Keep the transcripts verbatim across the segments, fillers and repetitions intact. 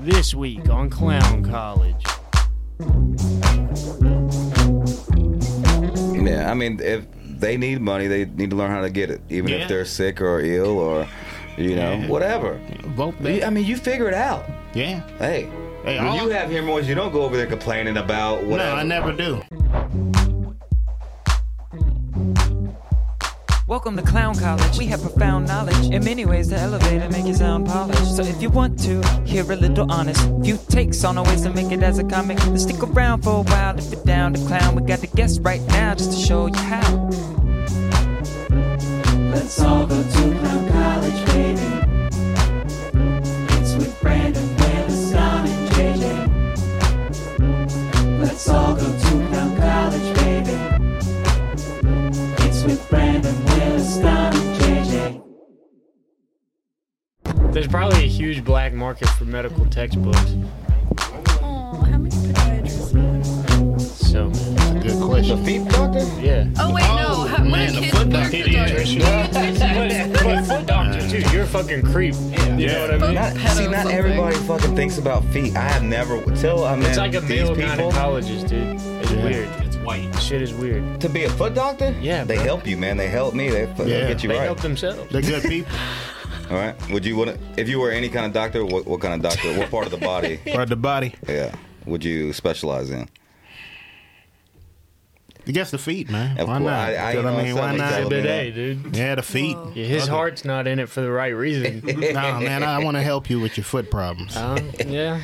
This week on Clown College. Yeah, I mean, if they need money, they need to learn how to get it, even Yeah. if they're sick or ill or, you know, Yeah. whatever. Vote back. I mean, you figure it out. Yeah. Hey, Hey, when all- you have hemorrhoids, you don't go over there complaining about whatever. No, I never do. Welcome to Clown College. We have profound knowledge in many ways to elevate and make you sound polished. So if you want to hear a little honest few takes on the ways to make it as a comic, then stick around for a while. If you're down to clown, we got the guest right now just to show you how. Let's all go to Clown College, baby. It's with Brandon, Willis, Don, and J J. Let's all go to Clown College, baby. It's with Brandon, Willis, Don, and J J. There's probably a huge black market for medical textbooks. Oh, how many podiatrists? So, Good question. The feet doctor? yeah. Oh wait, no. Oh, How, man, what the kids foot what doctor. Pediatrician. but, but foot doctor, too. You're a fucking creep. You know what I mean? Not, Pedo see, not something. everybody fucking thinks about feet. I have never, till I met It's like a these male people. gynecologist, dude. It's Yeah. weird. It's white. Shit is weird. To be a foot doctor? Yeah, They bro. help you, man. They help me. They, they Yeah. get you They right. help themselves. They're good people. All right. Would you want to, if you were any kind of doctor, what, what kind of doctor, what part of the body, Part of the body. yeah, would you specialize in? I guess the feet, man. Of Why course. not? I- I- You you know know, what I mean, why something not? like Exhibit that. A, dude. Yeah, the feet. Whoa. Yeah, his Okay. heart's not in it for the right reason. No, man, I want to help you with your foot problems. um, yeah.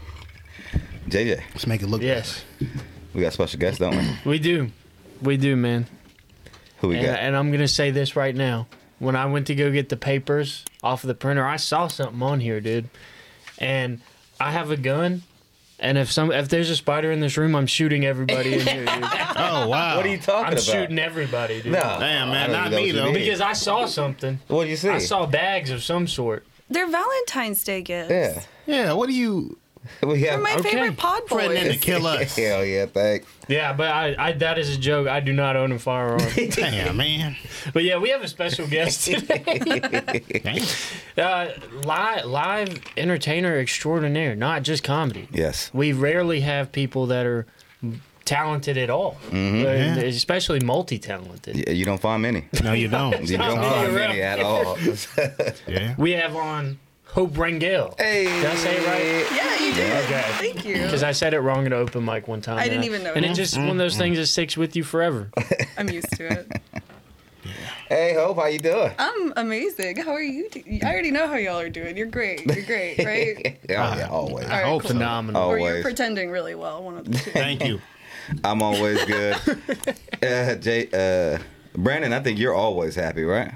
J J, Let's make it look Yes. we got special guests, don't we? We do. We do, man. Who we And, got? and I'm going to say this right now. When I went to go get the papers off of the printer, I saw something on here, dude. And I have a gun. And if some if there's a spider in this room, I'm shooting everybody in here, dude. better. Oh, wow. What are you talking I'm about? shooting everybody, dude. No. Damn, man, I don't not even know me, what you though. mean. Because I saw something. What do you see? I saw bags of some sort. They're Valentine's Day gifts. Yeah. Yeah, what are you We They're have. my Okay. favorite pod threatening to boys. kill us? Hell yeah, thanks. Yeah, but I, I that is a joke. I do not own a firearm. Damn, man. But yeah, we have a special guest today. Damn. uh, live, live entertainer extraordinaire, not just comedy. Yes. We rarely have people that are talented at all, Mm-hmm. Uh, Yeah. especially multi-talented. Yeah, you don't find many. No, you don't. You don't not find many many at all. Yeah. We have on Hope Rangel. Hey. Did I say it right? Yeah, you did. Okay. Thank you. Because I said it wrong at an open mic one time. I and didn't even And notice. it's just one of those things that sticks with you forever. I'm used to it. Hey, Hope, how you doing? I'm amazing. How are you? Do- I already know how y'all are doing. You're great. You're great, right? yeah, yeah, always. All right, hope cool. so. Phenomenal. Oh. Or you're Always. pretending really well. One of the two. Thank you. I'm always good. uh, Jay, uh, Brandon, I think you're always happy, right?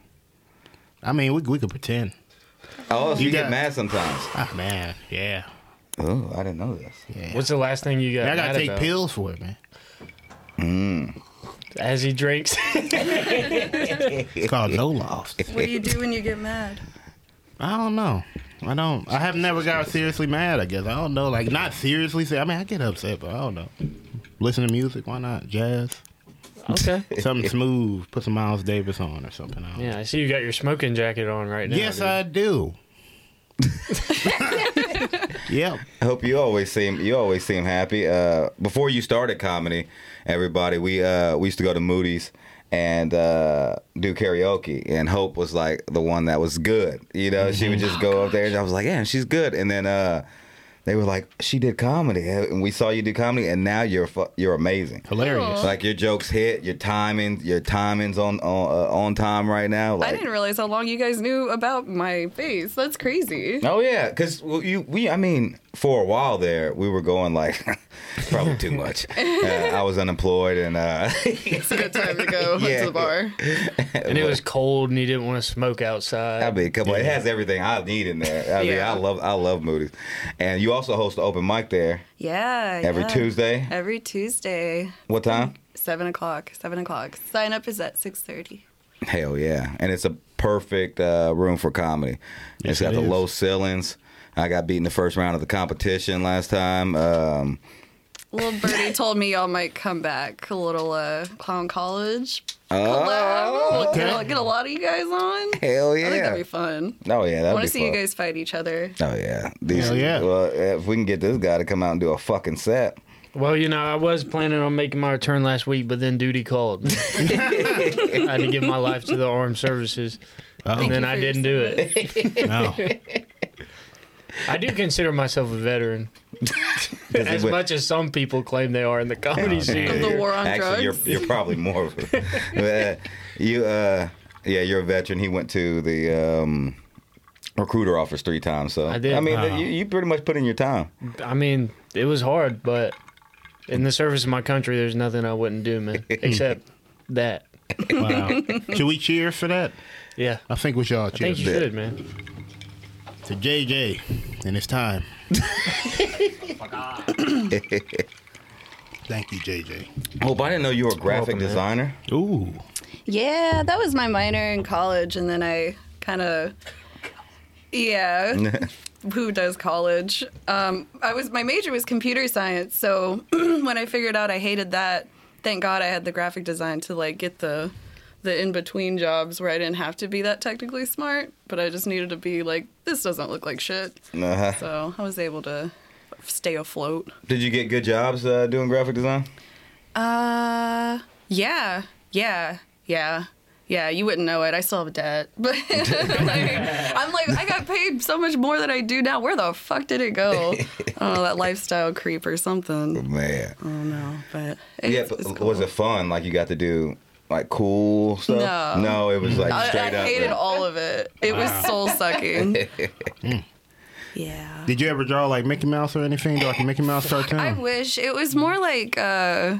I mean, we, we could pretend. Oh, so you, You get got- mad sometimes. Ah, man. Yeah. Oh, I didn't know this. Yeah. What's the last thing you got? I got mad to take about? pills for it, man. As he drinks. It's called Zoloft. What do you do when you get mad? I don't know. I don't. I have never got seriously mad. I guess I don't know. Like not seriously. I mean, I get upset, but I don't know. Listen to music. Why not jazz? Okay. Something smooth. Put some Miles Davis on or something. I don't know. Yeah, I see you got your smoking jacket on right now. Yes, dude. I do. Yep. I hope you always seem you always seem happy. Uh, before you started comedy, everybody, we uh, we used to go to Moody's and uh, do karaoke, and Hope was like the one that was good. You know, she would just go up there, and I was like, yeah, she's good. And then uh, they were like, she did comedy, and we saw you do comedy, and now you're fu- you're amazing. Hilarious. Like your jokes hit, your timing, your timing's on on uh, on time right now. Like, I didn't realize how long you guys knew about my face. That's crazy. Oh yeah, because you we I mean for a while there we were going like probably too much. Uh, I was unemployed and uh, It's a good time to go Yeah. to the bar. And it was cold and he didn't want to smoke outside. I mean, come on, it has everything I need in there. I mean, Yeah. I love I love Moody's, and you also host the open mic there Yeah. every yeah. Tuesday. Every Tuesday. What time? Seven o'clock. Seven o'clock. Sign up is at six thirty. Hell yeah, and it's a perfect uh, room for comedy. Yes, it's got it the is. low ceilings. I got beat in the first round of the competition last time. Um, Little birdie told me y'all might come back. A little uh, Clown College Oh, collab. okay. Get, a, get a lot of you guys on. hell I think that'd yeah. be fun. Oh, yeah, I that'd want be to see fun. you guys fight each other. Oh, yeah. These, Hell yeah. Well, if we can get this guy to come out and do a fucking set. Well, you know, I was planning on making my return last week, but then duty called. I had to give my life to the armed services, Uh-oh. and then you I for didn't do it. No. I do consider myself a veteran, as Wait, much as some people claim they are in the comedy Oh, scene. Of the war on Actually, drugs. you're, you're probably more of a... But, uh, you, uh, yeah, you're a veteran. He went to the um, recruiter office three times. So I did. I mean, Wow. you, you pretty much put in your time. I mean, it was hard, but in the service of my country, there's nothing I wouldn't do, man, except that. Wow. Should we cheer for that? Yeah, I think we should all I cheer. think you should, man. To J J and it's time. Thank you, J J. Hope, I didn't know you were a graphic welcome, man. designer. Ooh. Yeah, that was my minor in college, and then I kind of, yeah. Who does college? Um, I was my major was computer science, so when I figured out I hated that, thank God I had the graphic design to like get the the in between jobs where I didn't have to be that technically smart, but I just needed to be like, this doesn't look like shit. Uh-huh. So I was able to stay afloat. Did you get good jobs uh, doing graphic design? Uh, yeah, yeah, yeah. Yeah, you wouldn't know it. I still have debt. But like, I'm like, I got paid so much more than I do now. Where the fuck did it go? I don't know, that lifestyle creep or something. Man. I don't know, but it's, Yeah, but it's cool. was it fun? Like you got to do like cool stuff? No. No, it was like I, straight I up. hated uh, all of it. It was soul sucking. Yeah. Did you ever draw like Mickey Mouse or anything? Like a Mickey Mouse cartoon? I wish it was more like uh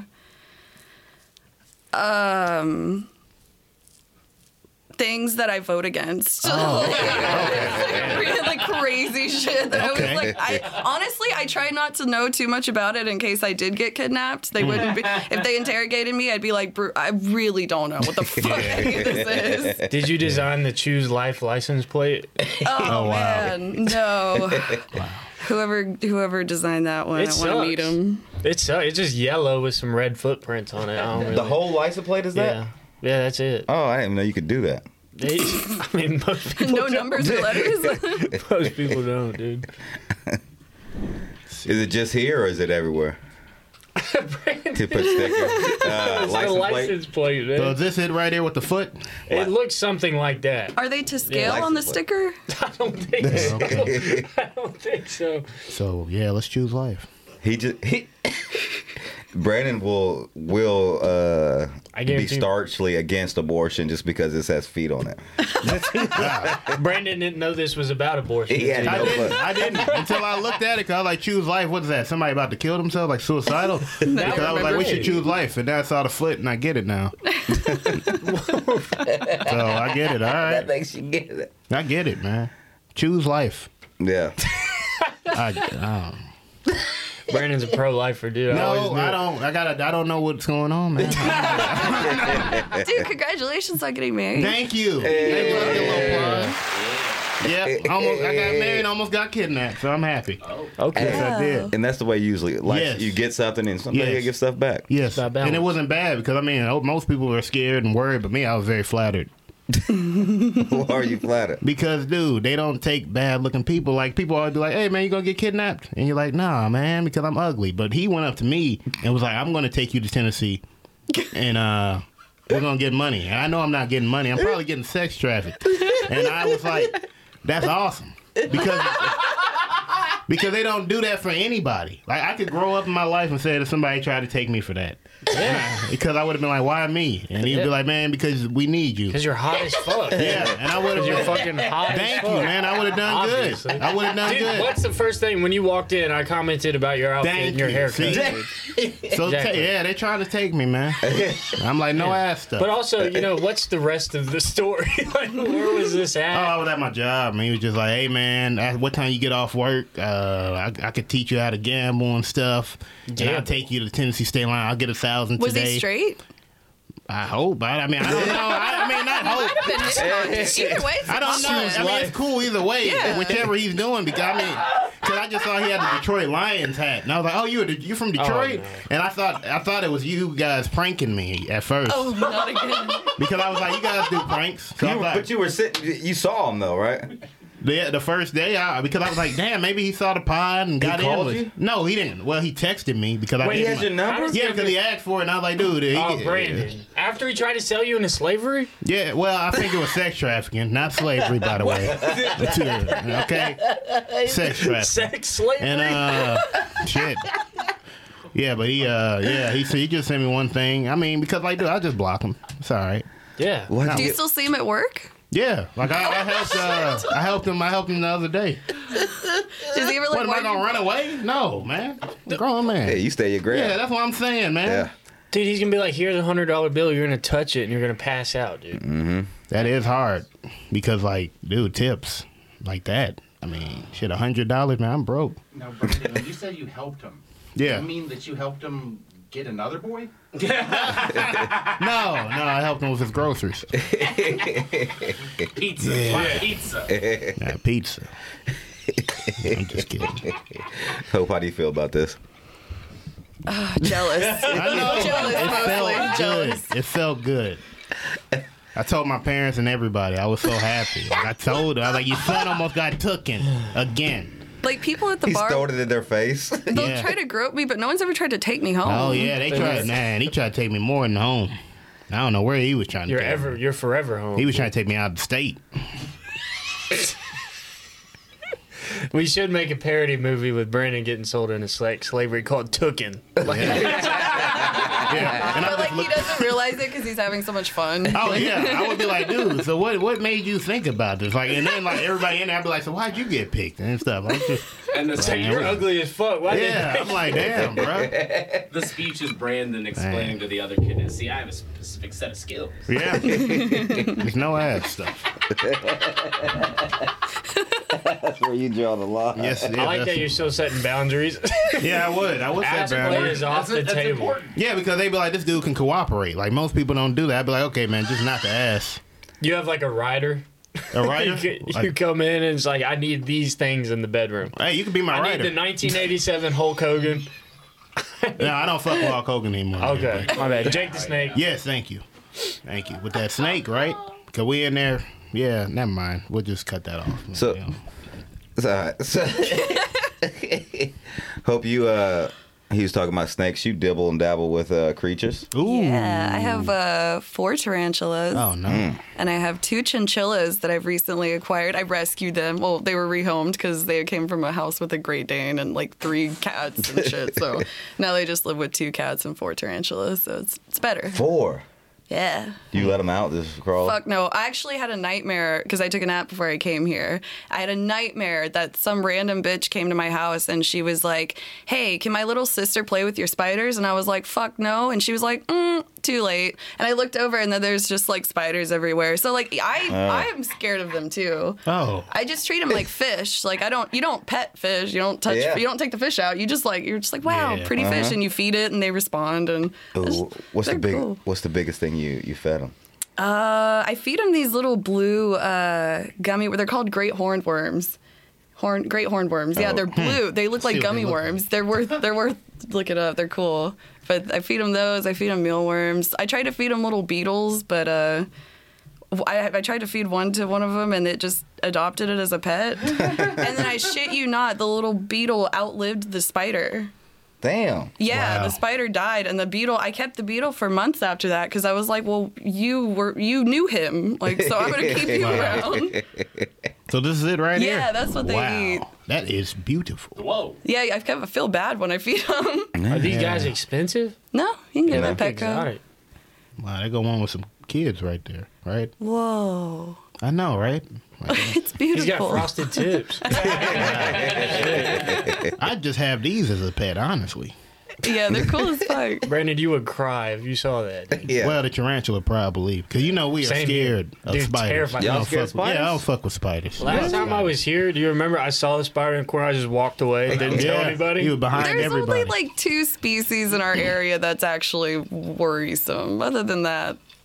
um things that I vote against. Oh, like, really like crazy shit that Okay. I was like I honestly I tried not to know too much about it in case I did get kidnapped. They wouldn't be if they interrogated me, I'd be like, "Bru- I really don't know what the fuck this is. Did you design the Choose Life license plate? Oh, Oh, wow. man. No. Whoever whoever designed that one, It I want to meet sucks. him. It's uh, it's just yellow with some red footprints on it. I don't really, The whole license plate is that? yeah, yeah, that's it. Oh, I didn't even know you could do that. They- I mean, most people No don't. numbers or letters. Most people don't, dude. Is it just here or is it everywhere? To put stickers. Uh, It's the license plate. license plate, man. So is this it right here with the foot? It looks something like that. Are they to scale license on the plate. sticker? I don't think so. Okay. I don't think so. So yeah, let's choose life. He just he. Brandon will will uh, I be guarantee- staunchly against abortion just because it has feet on it. Brandon didn't know this was about abortion. He had I no didn't. clue. I didn't until I looked at it. Cause I was like, choose life. What is that? Somebody about to kill themselves, like suicidal? Because I was like, we should choose life, and then I saw the foot, and I get it now. So I get it. All right, makes you get it. I get it, man. Choose life. Yeah. I, I Brandon's a pro-lifer, dude. don't, I always no, knew I it. don't. I gotta. I don't know what's going on, man. Dude, congratulations on getting married. Thank you. Thank you. I'll get a little plug. Yep, almost. I got married, almost got kidnapped, so I'm happy. Okay. Yes, I did. And that's the way usually, like, Yes. you get something and somebody Yes. give stuff back. Yes, Not balanced. and it wasn't bad because I mean, oh, most people were scared and worried, but me, I was very flattered. Why are you flattered? Because, dude, they don't take bad-looking people. Like, people always be like, hey, man, you gonna get kidnapped? And you're like, nah, man, because I'm ugly. But he went up to me and was like, I'm gonna take you to Tennessee, and uh, we're gonna get money. And I know I'm not getting money. I'm probably getting sex trafficked. And I was like, that's awesome. Because... Because they don't do that for anybody. Like, I could grow up in my life and say that somebody tried to take me for that. Yeah. Because I would have been like, why me? And he'd Yeah. be like, man, because we need you. Because you're hot as fuck. Yeah, and I would have You're fucking hot as Thank fuck. you, man. I would have done Obviously. good. I would have done Dude, good. what's the first thing when you walked in? I commented about your outfit Thank and your you. haircut. See? dude. So ta- Exactly. yeah, they're trying to take me, man. I'm like, no ass stuff. But also, you know, what's the rest of the story? Like, where was this Oh, at? I was at my job, man. He was just like, hey, man, at what time you get off work? Uh, I, I could teach you how to gamble and stuff. And I'll Gamble? take you to the Tennessee State Line. I'll get a thousand Was today. he straight? I hope. I, I mean, I don't know. I, I mean, not hope. Either way, it's I don't know. awesome. I mean, it's cool either way, Yeah. whichever he's doing. Because I mean, because because I just saw he had the Detroit Lions hat, and I was like, "Oh, you you from Detroit?" Oh, no. And I thought I thought it was you guys pranking me at first Oh, not again. because I was like, "You guys do pranks." So I You, was like, but you were sitting. You saw him though, right? the, the first day, I, because I was like, "Damn, maybe he saw the pod and got called in." With, you? No, he didn't. Well, he texted me because I Wait, he gave has him your my- number? Yeah, because he asked for it, and I was like, "Dude, he, Oh, Brandon. After he tried to sell you into slavery? Yeah, well, I think it was sex trafficking, not slavery, by the way. Okay, sex trafficking. Sex slavery? And uh, shit. Yeah, but he uh, yeah, he he just sent me one thing. I mean, because like, dude, I just block him. It's all right. yeah. What? Do you still see him at work? Yeah, like I, I helped uh, I helped him. I helped him the other day. Does he ever like? What am I why gonna you- run away? No, man. I'm a grown man. Hey, you stay your grab. Yeah, that's what I'm saying, man. Yeah. Dude, he's going to be like, here's a one hundred dollar bill. You're going to touch it and you're going to pass out, dude. That is hard because, like, dude, tips like that. I mean, shit, a hundred dollars, man. I'm broke. Now, Brandon, when you said you helped him, Yeah. you mean that you helped him get another boy? No, no, I helped him with his groceries. Pizza. Yeah. Buy pizza. Yeah, pizza. I'm just kidding. Hope, how do you feel about this? Jealous. I know. Jealous, It mostly. felt Jealous. good. It felt good. I told my parents and everybody. I was so happy. Like I told them, I was like, "Your son almost got tooken again." Like people at the He bar, stole it in their face. they'll Yeah. try to grope me, but no one's ever tried to take me home. Oh yeah, they tried. Man, he tried to take me more than home. I don't know where he was trying to. You're take ever, me. you're forever home. He was trying to take me out of the state. We should make a parody movie with Brandon getting sold into sla- slavery called Tooken. Like, Yeah, and I But like just he looked. doesn't realize it because he's having so much fun. Oh yeah, I would be like, dude. So what? What made you think about this? Like, and then like everybody in there, I'd be like, so why'd you get picked and stuff? I was just, And the, so you're ugly as fuck. Why yeah, did I'm like, damn, bro. the speech is Brandon explaining to the other kid is, see, I have a specific set of skills. Yeah, there's no ass stuff. That's where you draw the line. Yes, it is. I like that That's- you're still setting boundaries. Yeah, I would. I would say Ass play boundaries. is off the That's, that's table. important. Yeah, because they be like, this dude can cooperate. Like most people don't do that. I'd be like, okay, man, just not the ass. You have like a rider. A writer? You, c- you Like, come in and it's like, I need these things in the bedroom. hey, you can be my I writer. need the nineteen eighty-seven Hulk Hogan. No, I don't fuck with Hulk Hogan anymore. man. Okay, my bad. Jake the Snake. Yes, thank you. Thank you. With that snake, right? Because we in there. Yeah, never mind. We'll just cut that off. So- Yeah. It's all right. So, hope you. Uh, he was talking about snakes. You dibble and dabble with uh, creatures. Ooh. Yeah, I have uh, four tarantulas. Oh, no. And I have two chinchillas that I've recently acquired. I rescued them. Well, they were rehomed because they came from a house with a Great Dane and like three cats and shit. So now they just live with two cats and four tarantulas. So it's it's better. Four. Yeah. You let them out, just crawl. Fuck no. I actually had a nightmare because I took a nap before I came here. I had a nightmare that some random bitch came to my house and she was like, hey, can my little sister play with your spiders? And I was like, fuck no. And she was like, mm, too late. And I looked over and then there's just like spiders everywhere. So like I I'm scared of them too. Oh. I just treat them like fish. Like I don't, you don't pet fish. You don't touch. Yeah. You don't take the fish out. You just like you're just like wow, Yeah. pretty fish, and you feed it and they respond. And Ooh, what's the they're big? cool. What's the biggest thing you you fed them? Uh, I feed them these little blue uh, gummy. They're called great horned worms. Horn, great horned worms. Yeah, Oh. they're blue. They look See like what they gummy look worms. They're worth. They're worth. Look it up. They're cool. But I feed them those. I feed them mealworms. I tried to feed them little beetles, but uh, I, I tried to feed one to one of them, and it just adopted it as a pet. And then I shit you not, the little beetle outlived the spider. Damn. Yeah, Wow. the spider died, and the beetle. I kept the beetle for months after that because I was like, "Well, you were you knew him, like, so I'm gonna keep you Wow. around." So this is it right here? Yeah, that's what they wow. eat. That is beautiful. Whoa. Yeah, I kind of feel bad when I feed them. Are these guys expensive? No, you can get Yeah. them at Petco. Exotic. Wow, they go on with some kids right there, right? Whoa, I know, right? Like, it's He's got beautiful. frosted tips. I'd just have these as a pet, honestly. Yeah, they're cool as fuck. Brandon, you would cry if you saw that. Yeah. Well, the tarantula probably, because you know we are Same here. scared of Dude, spiders. terrified. I Y'all don't scared of fuck with- Yeah, I don't spiders? fuck with spiders. Last time I was here, do you remember I saw the spider in the corner? I just walked away, didn't tell Yeah, anybody. you were behind There's everybody. only like two species in our area that's actually worrisome. Other than that,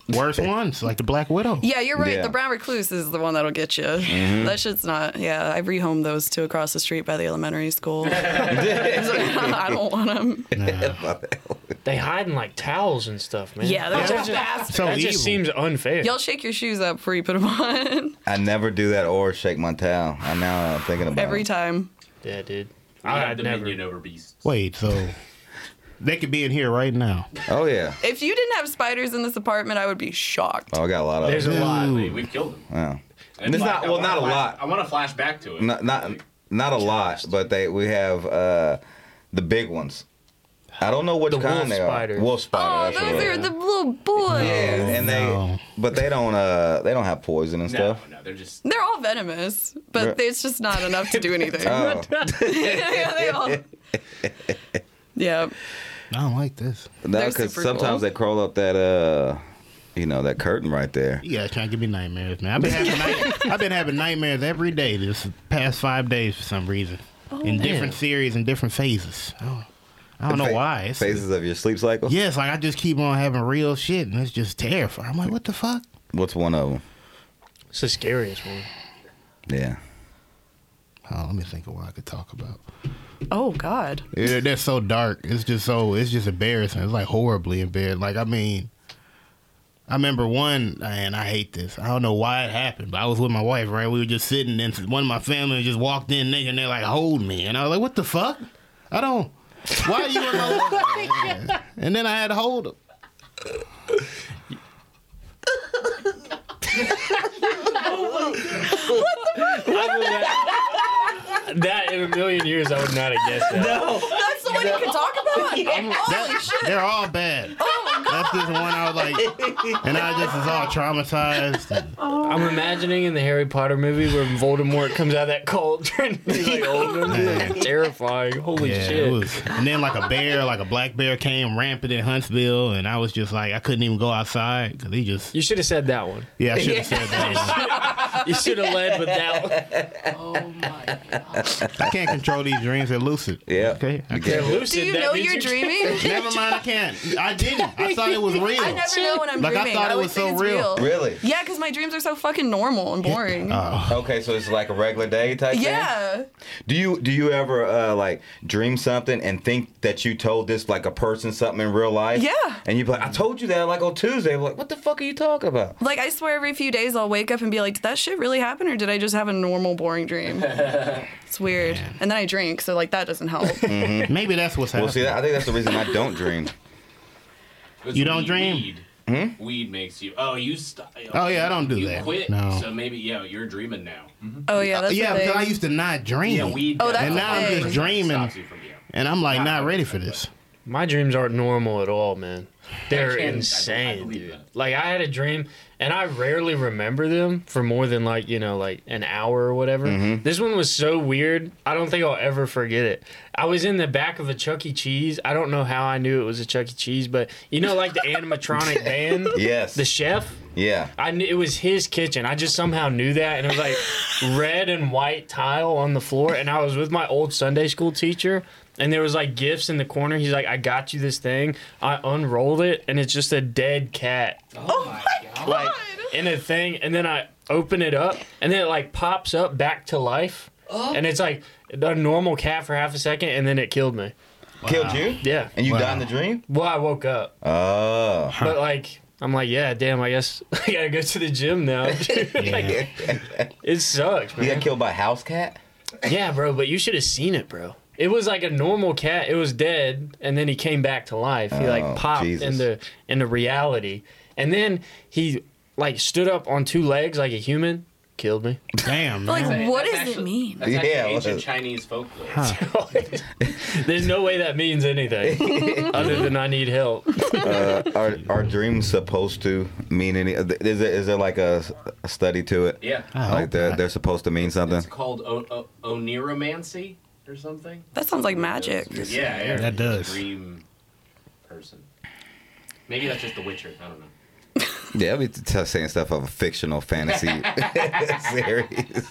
worse ones, like the Black Widow. Yeah, you're right. Yeah. The brown recluse is the one that'll get you. That shit's not. Yeah, I rehomed those two across the street by the elementary school. I don't want them. They hide in like towels and stuff, man. Yeah, they're that just just, fast. So that evil. just seems unfair. Y'all shake your shoes up before you put them on. I never do that or shake my towel. I now I'm thinking about Every it. time. Yeah, dude. We have I'd dominion never. over beasts. Wait, so they could be in here right now. Oh yeah. If you didn't have spiders in this apartment, I would be shocked. Oh, I got a lot of There's them. a lot. We- We've killed them. Wow. And It's like, not- I well, wanna not a flash- lot. I want to flash back to it. Not not Like, not a lot, but they we have uh, the big ones. I don't know which The kind wolf they spiders. are. Wolf Oh, spider. that's what those it are is. the little boys. Yeah, and they, No. but they don't, uh, they don't have poison and no, stuff. no, they're just. They're all venomous, but Right. it's just not enough to do anything. Oh, yeah, they all. Yeah. I don't like this. no, They're because super sometimes cool. they crawl up that, uh, you know, that curtain right there. You guys trying to give me nightmares, man. I've been having night- I've been having nightmares every day this past five days for some reason, in different man. series and different phases. I don't, I don't know Fa- why. It's, Phases of your sleep cycle. yeah, it's like I just keep on having real shit, and it's just terrifying. I'm like, what the fuck? What's one of them? It's the scariest one. Yeah. Oh, let me think of what I could talk about. Oh God. Yeah, they're so dark. It's just so. It's just embarrassing. It's like horribly embarrassing. Like I mean, I remember one, and I hate this. I don't know why it happened, but I was with my wife. Right, we were just sitting, and one of my family just walked in, nigga, and they like hold me, and I was like, what the fuck? I don't. Why are you in my life? And then I had to hold him. That in a million years, I would not have guessed that. No. That's the one you can talk about? Holy That- shit. they're all bad. That's just one I was like, and I just was all traumatized. And, I'm imagining in the Harry Potter movie where Voldemort comes out of that cauldron. He's like holding him. Terrifying. Holy yeah, shit. it was. And then like a bear, like a black bear, came rampant in Huntsville, and I was just like, I couldn't even go outside because he just. You should have said that one. Yeah, I should have said that. You should have led with that one. Oh my God. I can't control these dreams. They're lucid. Yeah. Okay. I You They're can't. can't. lucid. Do you that know means you're dreaming? Never mind. I can't. I didn't. I thought it was real. I never know when I'm Like, I dreaming. thought it always was think so it's real. Really? Yeah, because my dreams are so fucking normal and boring. Oh. Okay, so it's like a regular day type thing. yeah. Do you do you ever uh, like dream something and think that you told this like a person something in real life? Yeah. And you be like, I told you that like on Tuesday. I'm like, what the fuck are you talking about? Like, I swear every few days I'll wake up and be like, did that shit really happen or did I just have a normal, boring dream? It's weird. And then I drink, so, like, that doesn't help. Maybe that's what's Well, happening. see, I think that's the reason I don't dream. It's You don't weed, dream? Weed. Hmm? Weed makes you. Oh, you. St- Oh, yeah, I don't do you that. Quit. No. So maybe yeah, you're dreaming now. Oh, yeah, that's yeah, the because thing. I used to not dream. Yeah, weed. Oh, does that's and the now I'm thing. just dreaming, Stops you from, yeah. and I'm like not ready for this. My dreams aren't normal at all, man. They're can- I- I insane, believe dude. that. Like, I had a dream, and I rarely remember them for more than, like, you know, like an hour or whatever. This one was so weird, I don't think I'll ever forget it. I was in the back of a Chuck E. Cheese. I don't know how I knew it was a Chuck E. Cheese, but, you know, like the animatronic band? Yes. The chef? Yeah. I knew it was his kitchen. I just somehow knew that, and it was like red and white tile on the floor. And I was with my old Sunday school teacher, and there was like gifts in the corner. He's like, "I got you this thing." I unrolled it, and it's just a dead cat, Oh my god. like in a thing. And then I open it up, and then it like pops up back to life, and it's like a normal cat for half a second, and then it killed me. Killed you? Yeah. And you Wow. died in the dream? Well, I woke up, Oh. but like. I'm like, yeah, damn, I guess I gotta go to the gym now. Like, it sucks, You man. got killed by a house cat? Yeah, bro, but you should have seen it, bro. It was like a normal cat. It was dead, and then he came back to life. He Oh, like popped Jesus. into into reality, and then he like stood up on two legs like a human. Killed me. Damn, Like, man. what That's does it actually- mean? That's actually Yeah, ancient well- Chinese folklore. There's no way that means anything other than I need help. Uh, are are dreams supposed to mean any? Is there, is there like a, a study to it? Yeah. I Like hope they're, not. they're supposed to mean something? It's called o- o- oniromancy or something. That sounds like magic. Yeah, yeah. That it's does. a dream person. Maybe that's just The Witcher. I don't know. Yeah, I'll be t- saying stuff of a fictional fantasy series.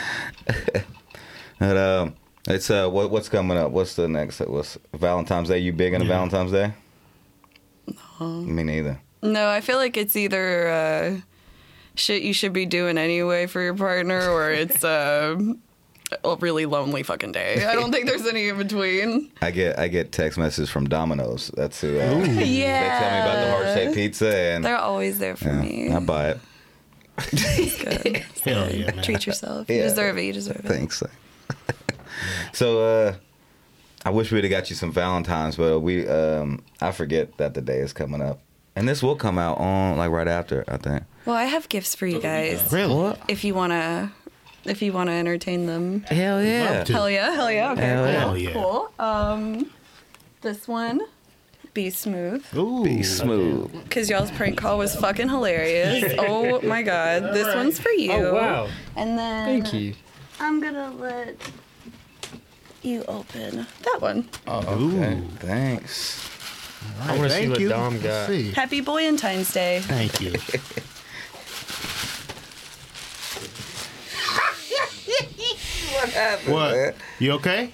But um, it's uh, what, what's coming up? What's the next? What's Valentine's Day? You big into Yeah. Valentine's Day? Me neither. No, I feel like it's either uh, shit you should be doing anyway for your partner, or it's uh, a really lonely fucking day. I don't think there's any in between. I get I get text messages from Domino's. That's who. Uh, Yeah. They tell me about the heart shaped pizza, and They're always there for yeah, me. I buy it. Good. Hell yeah, man. Treat yourself. You Yeah. deserve it. You deserve it. Thanks. So, uh, I wish we'd have got you some Valentines, but we um, I forget that the day is coming up, and this will come out on like right after, I think. Well, I have gifts for you guys. Really? If you wanna, if you wanna entertain them. Hell yeah! Love to. Hell yeah! Hell yeah! Okay. Hell yeah. Hell yeah. Cool. Um, this one, Be Smooth. Ooh. Be smooth. Because y'all's prank call was fucking hilarious. Oh my god. This one's for you. Oh wow! And then Thank you. I'm gonna let you open that one. Oh, okay. Thanks. All I wanna see thank what you. Dom Let's got. see. Happy Boyentine's Day. Thank you. What happened? What? You okay?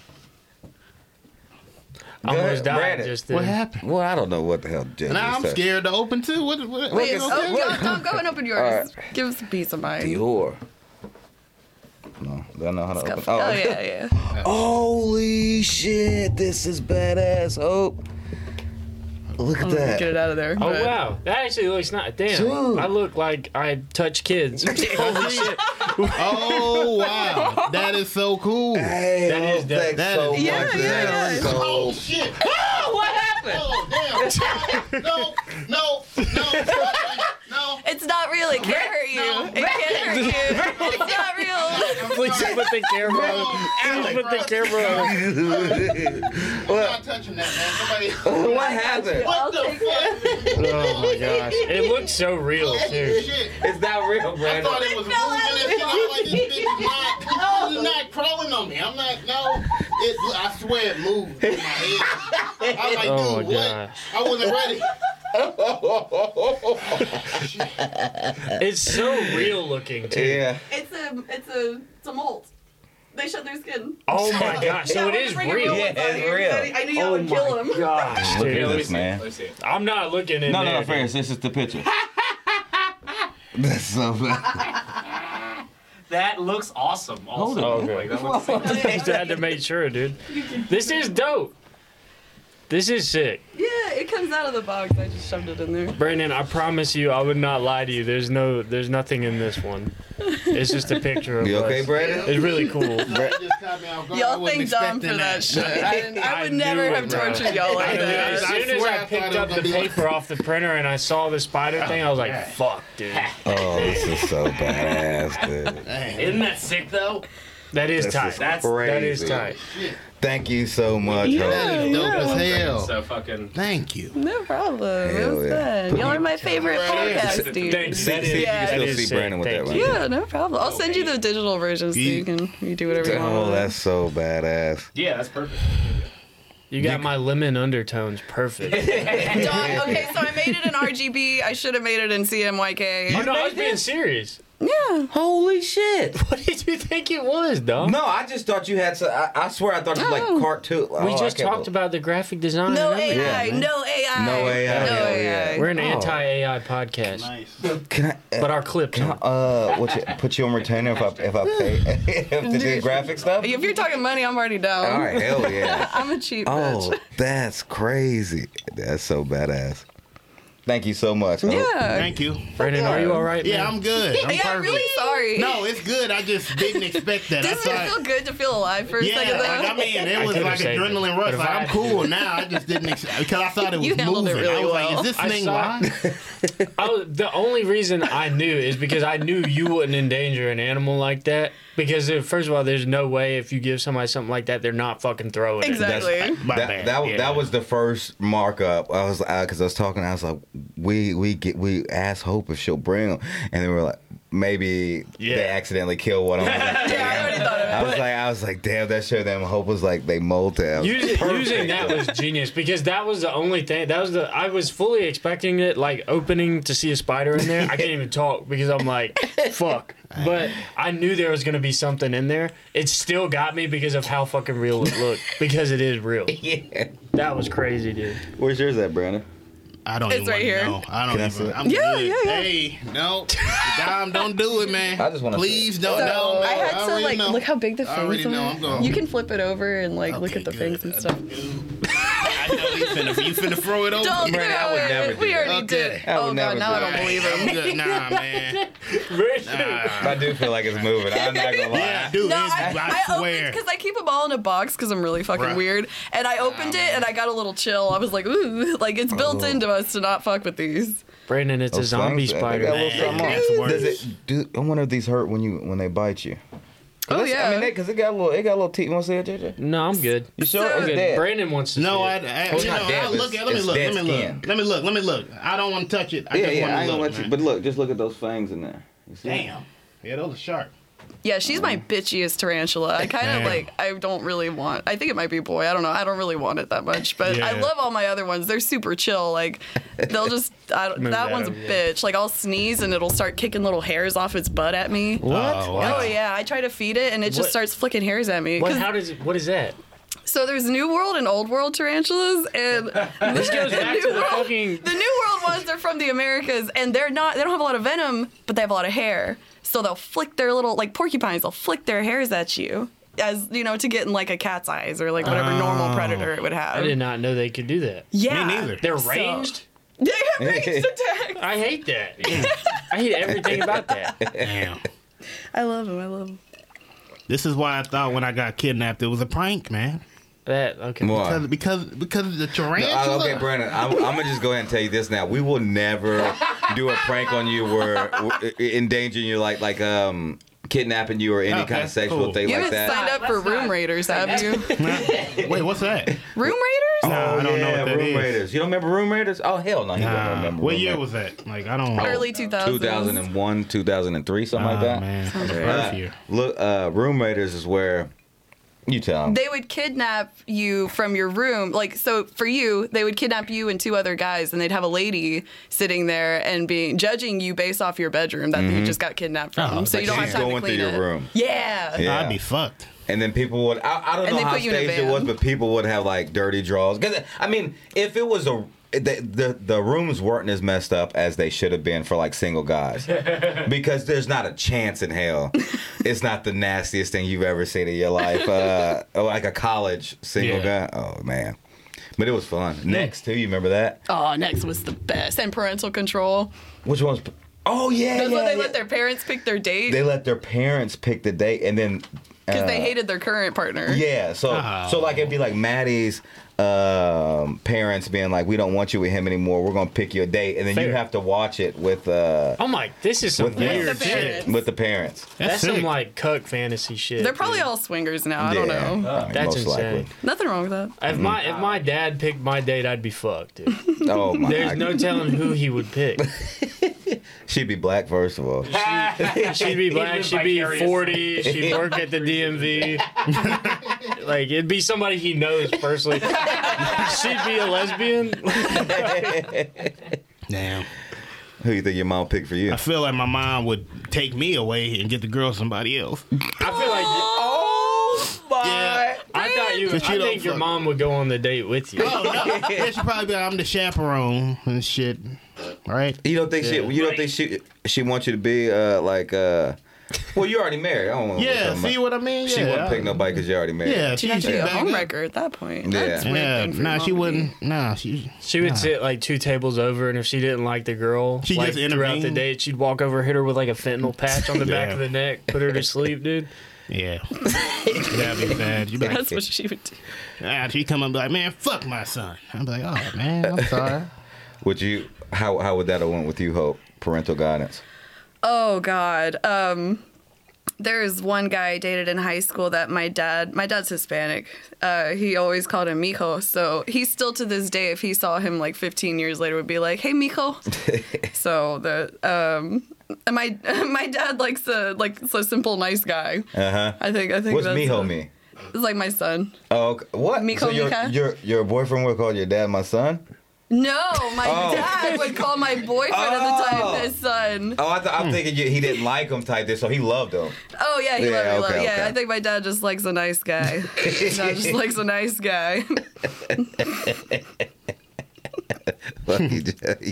I Go almost ahead, died Brandon. just then. What happened? Well, I don't know what the hell. Jen Now just I'm said. scared to open too. What? what Wait, you oh, okay? go, Dom, go and open yours. All Give us a piece of mine. Dior. No, do I know how to open? Oh, yeah, yeah. Holy shit! This is badass. Hope. Look at I'm gonna that. get it out of there. Oh but- wow, that actually looks not. Damn, Dude. I look like I touch kids. Holy shit! Oh wow, that is so cool. Hey, That is Hope, dope. thanks That so is- Yeah, much. yeah, That is yeah. so- Oh shit! Oh, what happened? Oh damn! No, no, no, no, no. It's not real. It can't hurt you. It can't hurt you. It's not real. Please put the camera on. Please put the camera on. I'm not touching that, man. Somebody. What happened? What the fuck? Oh my gosh, it looks so real Oh, too. shit. It's not real, I Brandon. thought it was moving and shit. I'm like, this bitch is not, this is not crawling on me. I'm not, no. It, I swear it moved in my head. I'm like, Oh dude, my what? gosh. I wasn't ready. It's so real looking too. Yeah. It's a, it's a, it's a molt. They shed their skin. Oh my gosh, so it is real. Yeah, it's real. I knew y'all Oh would kill him. my gosh, Look at dude. this, man. Let me see it. I'm not looking in No, there. no, no, dude. Ferris, this is the picture. That's so bad. That looks awesome. Also, Hold it. like, that looks sick. Just had to make sure, dude. This is dope. This is sick. Yeah, it comes out of the box. I just shoved it in there. Brandon, I promise you, I would not lie to you. There's no, there's nothing in this one. It's just a picture of You okay, us. Brandon? It's really cool. That just caught me off guard. I Y'all wasn't think Dom for expecting that shit. And I I would knew never it, have bro. tortured y'all like I knew- that. as I soon as swear I I thought picked it was up the gonna be like- paper off the printer and I saw the spider thing, I was like, "Fuck, dude, Oh, this is so badass, dude. Isn't that sick though? that is This tight. is That's that is crazy. tight." Thank you so much, Yeah. Hope. That is dope as hell. So fucking. Thank you. No problem. It Hell was yeah. fun. Y'all are my favorite podcast dudes. Thanks. See, That see, is- you yeah, can still that is see sick. Brandon with that Thank one. you. Yeah, no problem. I'll send you the digital version so you can you do whatever you Oh, want. that's so badass. Yeah, that's perfect. You got my lemon undertones perfect. Dog, okay, so I made it in R G B. I should have made it in C M Y K. Oh no, I was being serious. Yeah. Holy shit. What did you think it was, dog? No, I just thought you had some. I, I swear I thought you were like Oh. cartoon. We just talked about the graphic design. No and everything. A I. Yeah, man. No A I. No A I, No hell A I. yeah. We're an Oh. anti-A I podcast, Nice. Can I? Uh, but our clips can I, aren't. uh, what you, put you on retainer if I if I pay if to do graphic stuff? If you're talking money, I'm already down. All right, hell yeah. I'm a cheap Oh, bitch. that's crazy. That's so badass. Thank you so much. Hope. Yeah. Thank you. Brandon, are you all right? Yeah, man? I'm good. I'm Yeah, I'm perfect. really sorry. No, it's good. I just didn't expect that. I Doesn't it thought, feel good to feel alive for a yeah, second though? like I mean, I it was could've like saved it. adrenaline But rush. if Like I I'm had- cool now. I just didn't ex- because I thought it was You handled it moving. really I was well. like, is this I thing saw- live? I was, the only reason I knew is because I knew you wouldn't endanger an animal like that. Because if, first of all, there's no way if you give somebody something like that, they're not fucking throwing it. Exactly. My That, bad. that, Yeah. that was the first markup. I was because I was talking. I was like, we we get we asked Hope if she'll bring them, and they were like, maybe Yeah. they accidentally killed one of them. I was like, Yeah, I already thought of it. I was like, I was like, damn, that showed them. Hope was like, they molted. I was Using, perfect. using that was genius because that was the only thing. That was the I was fully expecting it, like opening to see a spider in there. I can't even talk because I'm like, fuck. But I knew there was gonna be something in there. It still got me because of how fucking real it looked. Because it is real. Yeah. That was crazy, dude. Where's yours at, Brandon? I don't It's even right wanna here. know. I don't Can I even. see it? I'm Yeah, good. yeah, yeah. Hey, no, Dom, don't do it, man. I just wanna see Please it. don't. So no, no, I had to already like know. look how big the I already fangs know. are. I'm going. You can flip it over and like look Okay, at the good. fangs and stuff. I know you finna, you finna throw it over. Don't do Brandon, I would it. never do We that. already Okay. did. I would Oh never god, now do I don't that. believe I'm him. good. Nah, man. I do feel like it's moving. I'm not gonna lie. Yeah, dude. No, it's, I, I, I opened swear. because I keep them all in a box because I'm really fucking Bruh. weird. And I opened it and I got a little chill. I was like, ooh, like it's built Oh. into us to not fuck with these. Brandon, it's a Those zombie fangs, they spider. got a little Man, something on that's it. worse. Does it? Do, I wonder if these hurt when you when they bite you. Oh, That's- I yeah. mean, because it got a little, it got a little teeth. You want to see it, J J? No, I'm good. You sure? So- It's Good. dead. Brandon wants to No, see I, it. I, Well, it's you not know, dead, I but look it's- at. Let me it's look. dead Let me skin. look. Let me look. Let me look. I don't want to touch it. I Yeah, just yeah. want I to ain't gonna look. let you. man. But look, just look at those fangs in there. You see? Damn. Yeah, those are sharp. Yeah, she's my bitchiest tarantula. I kind Damn. of like, I don't really want, I think it might be a boy. I don't know. I don't really want it that much. But I Yeah. love all my other ones. They're super chill. Like, they'll just, I don't, Move that that one's a over, yeah. bitch. Like, I'll sneeze and it'll start kicking little hairs off its butt at me. What? Oh, wow. Oh, yeah. I try to feed it and it just What? starts flicking hairs at me. What? 'Cause- How does it? What is that? So there's New World and Old World tarantulas, and This goes back New to the World- fucking. the New World ones are from the Americas, and they're not. They don't have a lot of venom, but they have a lot of hair. So they'll flick their little like porcupines. They'll flick their hairs at you, as you know, to get in like a cat's eyes or like whatever normal predator it would have. I did not know they could do that. Yeah, Me neither. They're So- ranged. They have ranged attacks. I hate that. I hate everything about that. Damn. I love them. I love them. This is why I thought when I got kidnapped it was a prank, man. That okay. Why? Because because because the No, tarantula. uh, okay, Brandon, I'm, I'm gonna just go ahead and tell you this now. We will never do a prank on you where we're endangering you, like like um kidnapping you or any Okay, kind of sexual cool. thing You like haven't that. signed up for Let's Room not- Raiders, have you? Wait, what's that? Room Raiders? No, I don't know yeah, what that Room is. Raiders. You don't remember Room Raiders? Oh hell no, you don't Nah, remember. what Room year Raiders. was that? Like I don't. Early two thousands. two thousand one, two thousand three, something Ah, like that. man, Sounds that's right. rough Uh, here. look, uh, Room Raiders is where you tell them. They would kidnap you from your room. Like, so for you, they would kidnap you and two other guys, and they'd have a lady sitting there and being judging you based off your bedroom that you just got kidnapped from. Oh, so you like don't have She's time to going through clean your it. room. Yeah. Yeah. I'd be fucked. And then people would, I, I don't And know they how put you in a staged it van. was, but people would have like dirty drawers. Because, I mean, if it was a, the, the, the rooms weren't as messed up as they should have been for like single guys. Because there's not a chance in hell. It's not the nastiest thing you've ever seen in your life. Uh, like a college single Yeah. guy. Oh, man. But it was fun. Next, too, you remember that? Oh, next was the best. And parental control. Which one's, oh, yeah. That's yeah, when they yeah. let their parents pick their date They let their parents pick the date and then. because they uh, hated their current partner. Yeah, so Oh. so like it'd be like Maddie's um, parents being like, "We don't want you with him anymore. We're gonna pick you a date," and then you Fair. have to watch it with uh I'm like, this is some with them. weird the shit. parents. with the parents. That's, That's sick. some like cuck fantasy shit. They're probably dude. all swingers now. I don't Yeah, know. I mean, That's most insane. likely. Nothing wrong with that. If my if my dad picked my date, I'd be fucked, dude. Oh my! There's no telling who he would pick. She'd be black first of all. She'd be black. live She'd be vicariously. forty. She'd work at the D M V. Like it'd be somebody he knows personally. She'd be a lesbian. Damn. Who you think your mom picked for you? I feel like my mom would take me away and get the girl somebody else. I feel like. Oh my! Yeah. I thought you. I But you don't think your fuck. mom would go on the date with you. Oh, no. Yeah, she probably be like, I'm the chaperone and shit. Right? You don't think she? You don't think she? She wants you to be uh like uh? Well, you already married. I don't know what Yeah, you're talking see about. what I mean? She yeah, wouldn't I- pick nobody because you're already married. Yeah, She'd she, have to she be a back up. homewrecker at that point. Yeah. That's a weird Yeah, thing for nah, your she mom to wouldn't. Nah, she. She would nah. sit like two tables over, and if she didn't like the girl, She like, just throughout the intervened? date, she'd walk over, hit her with like a fentanyl patch on the back Yeah. of the neck, put her to sleep, dude. Yeah. That'd be bad. You'd be be. like, That's what she would do. ah, she come up and be like, man, fuck my son. I'm like, oh, man, I'm sorry. Would you? How how would that have went with you, Hope? Parental guidance. Oh God. Um, there's one guy I dated in high school that my dad. My dad's Hispanic. Uh, he always called him mijo. So he still to this day, if he saw him like fifteen years later, would be like, "Hey, mijo." So the um, and my my dad likes a like so simple, nice guy. Uh huh. I think. I think. What's that's mijo a- mean? It's like my son. Oh, okay. What? Miko, so your, Mika? your your boyfriend would call your dad my son? No, my Oh. dad would call my boyfriend at the Oh. time his son. Oh, I th- I'm thinking you, he didn't like him type this, so he loved him. Oh yeah, he Yeah, loved me. okay, loved- yeah, okay. I think my dad just likes a nice guy. My dad just likes a nice guy. Fuck you, Joey.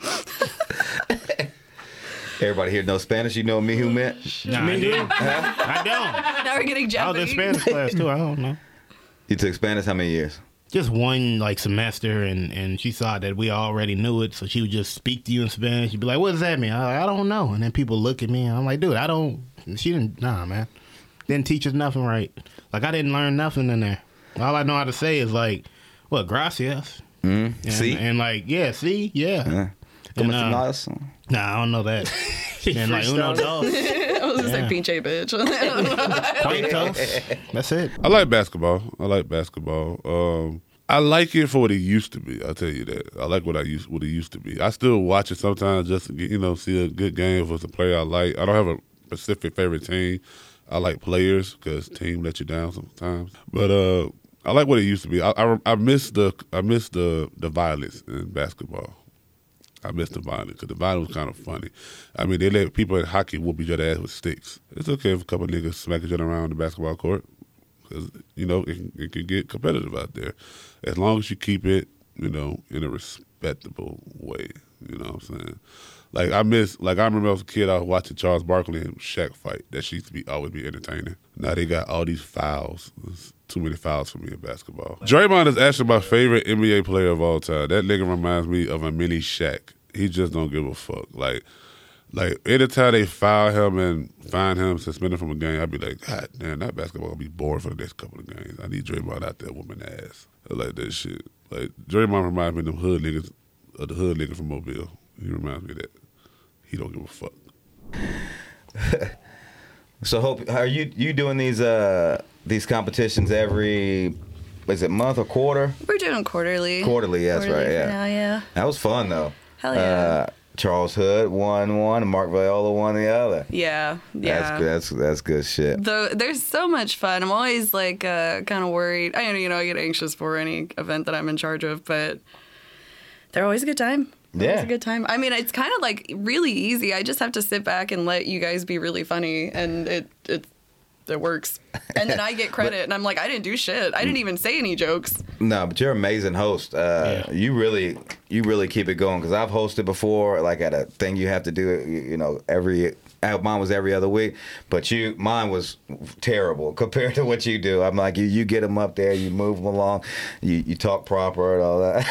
Everybody here know Spanish? You know me who meant? Nah, I do. I don't. Now we're getting I was in Japanese. Spanish class too. I don't know. You took Spanish how many years? Just one like semester, and, and she saw that we already knew it, so she would just speak to you in Spanish. She'd be like, "What does that mean?" I, like, I don't know. And then people look at me, and I'm like, "Dude, I don't." She didn't. Nah, man. Didn't teach us nothing right. Like I didn't learn nothing in there. All I know how to say is like, "What, gracias?" Mm. And, See? and like, yeah, see, yeah. Yeah. And, Como uh, se llama? Nah, I don't know that. And like uno dos, I was gonna Yeah. say pinche bitch. cuentos. That's it. I like basketball. I like basketball. Um, I like it for what it used to be. I'll tell you that. I like what I used what it used to be. I still watch it sometimes just to get, you know, see a good game if it's a player I like. I don't have a specific favorite team. I like players because team let you down sometimes. But uh, I like what it used to be. I I, I miss the I miss the the violence in basketball. I miss the violence because the violence was kind of funny. I mean, they let people in hockey whoop each other ass with sticks. It's okay if a couple of niggas smack each other around the basketball court because, you know, it, it can get competitive out there. As long as you keep it, you know, in a respectable way. You know what I'm saying? Like, I miss, like, I remember as a kid, I was watching Charles Barkley and Shaq fight. That used to be always be entertaining. Now they got all these fouls. There's too many fouls for me in basketball. Draymond is actually my favorite N B A player of all time. That nigga reminds me of a mini Shaq. He just don't give a fuck. Like, like anytime they foul him and find him suspended from a game, I'd be like, God damn, that basketball gonna be boring for the next couple of games. I need Draymond out there whooping ass. I like that shit. Like, Draymond reminds me of them hood niggas, of the hood nigga from Mobile. He reminds me of that. He don't give a fuck. So, Hope, are you you doing these uh these competitions every, is it month or quarter? We're doing quarterly. Quarterly, that's Quarterly right, for yeah. Now, yeah. That was fun though. Hell yeah. Uh, Charles Hood won one, and Mark Viola won the other. Yeah. Yeah. That's good. That's that's good shit. Though there's so much fun. I'm always like uh, kind of worried. I you know I get anxious for any event that I'm in charge of, but they're always a good time. Yeah. It's a good time. I mean, it's kind of like really easy. I just have to sit back and let you guys be really funny, and it it it works. And then I get credit, and I'm like, I didn't do shit. I didn't even say any jokes. No, but you're an amazing host. Uh, Yeah. You really, you really keep it going. Because I've hosted before, like at a thing you have to do, you, you know, every. Mine was every other week, but you, mine was terrible compared to what you do. I'm like, you, you get them up there, you move them along, you, you talk proper and all that.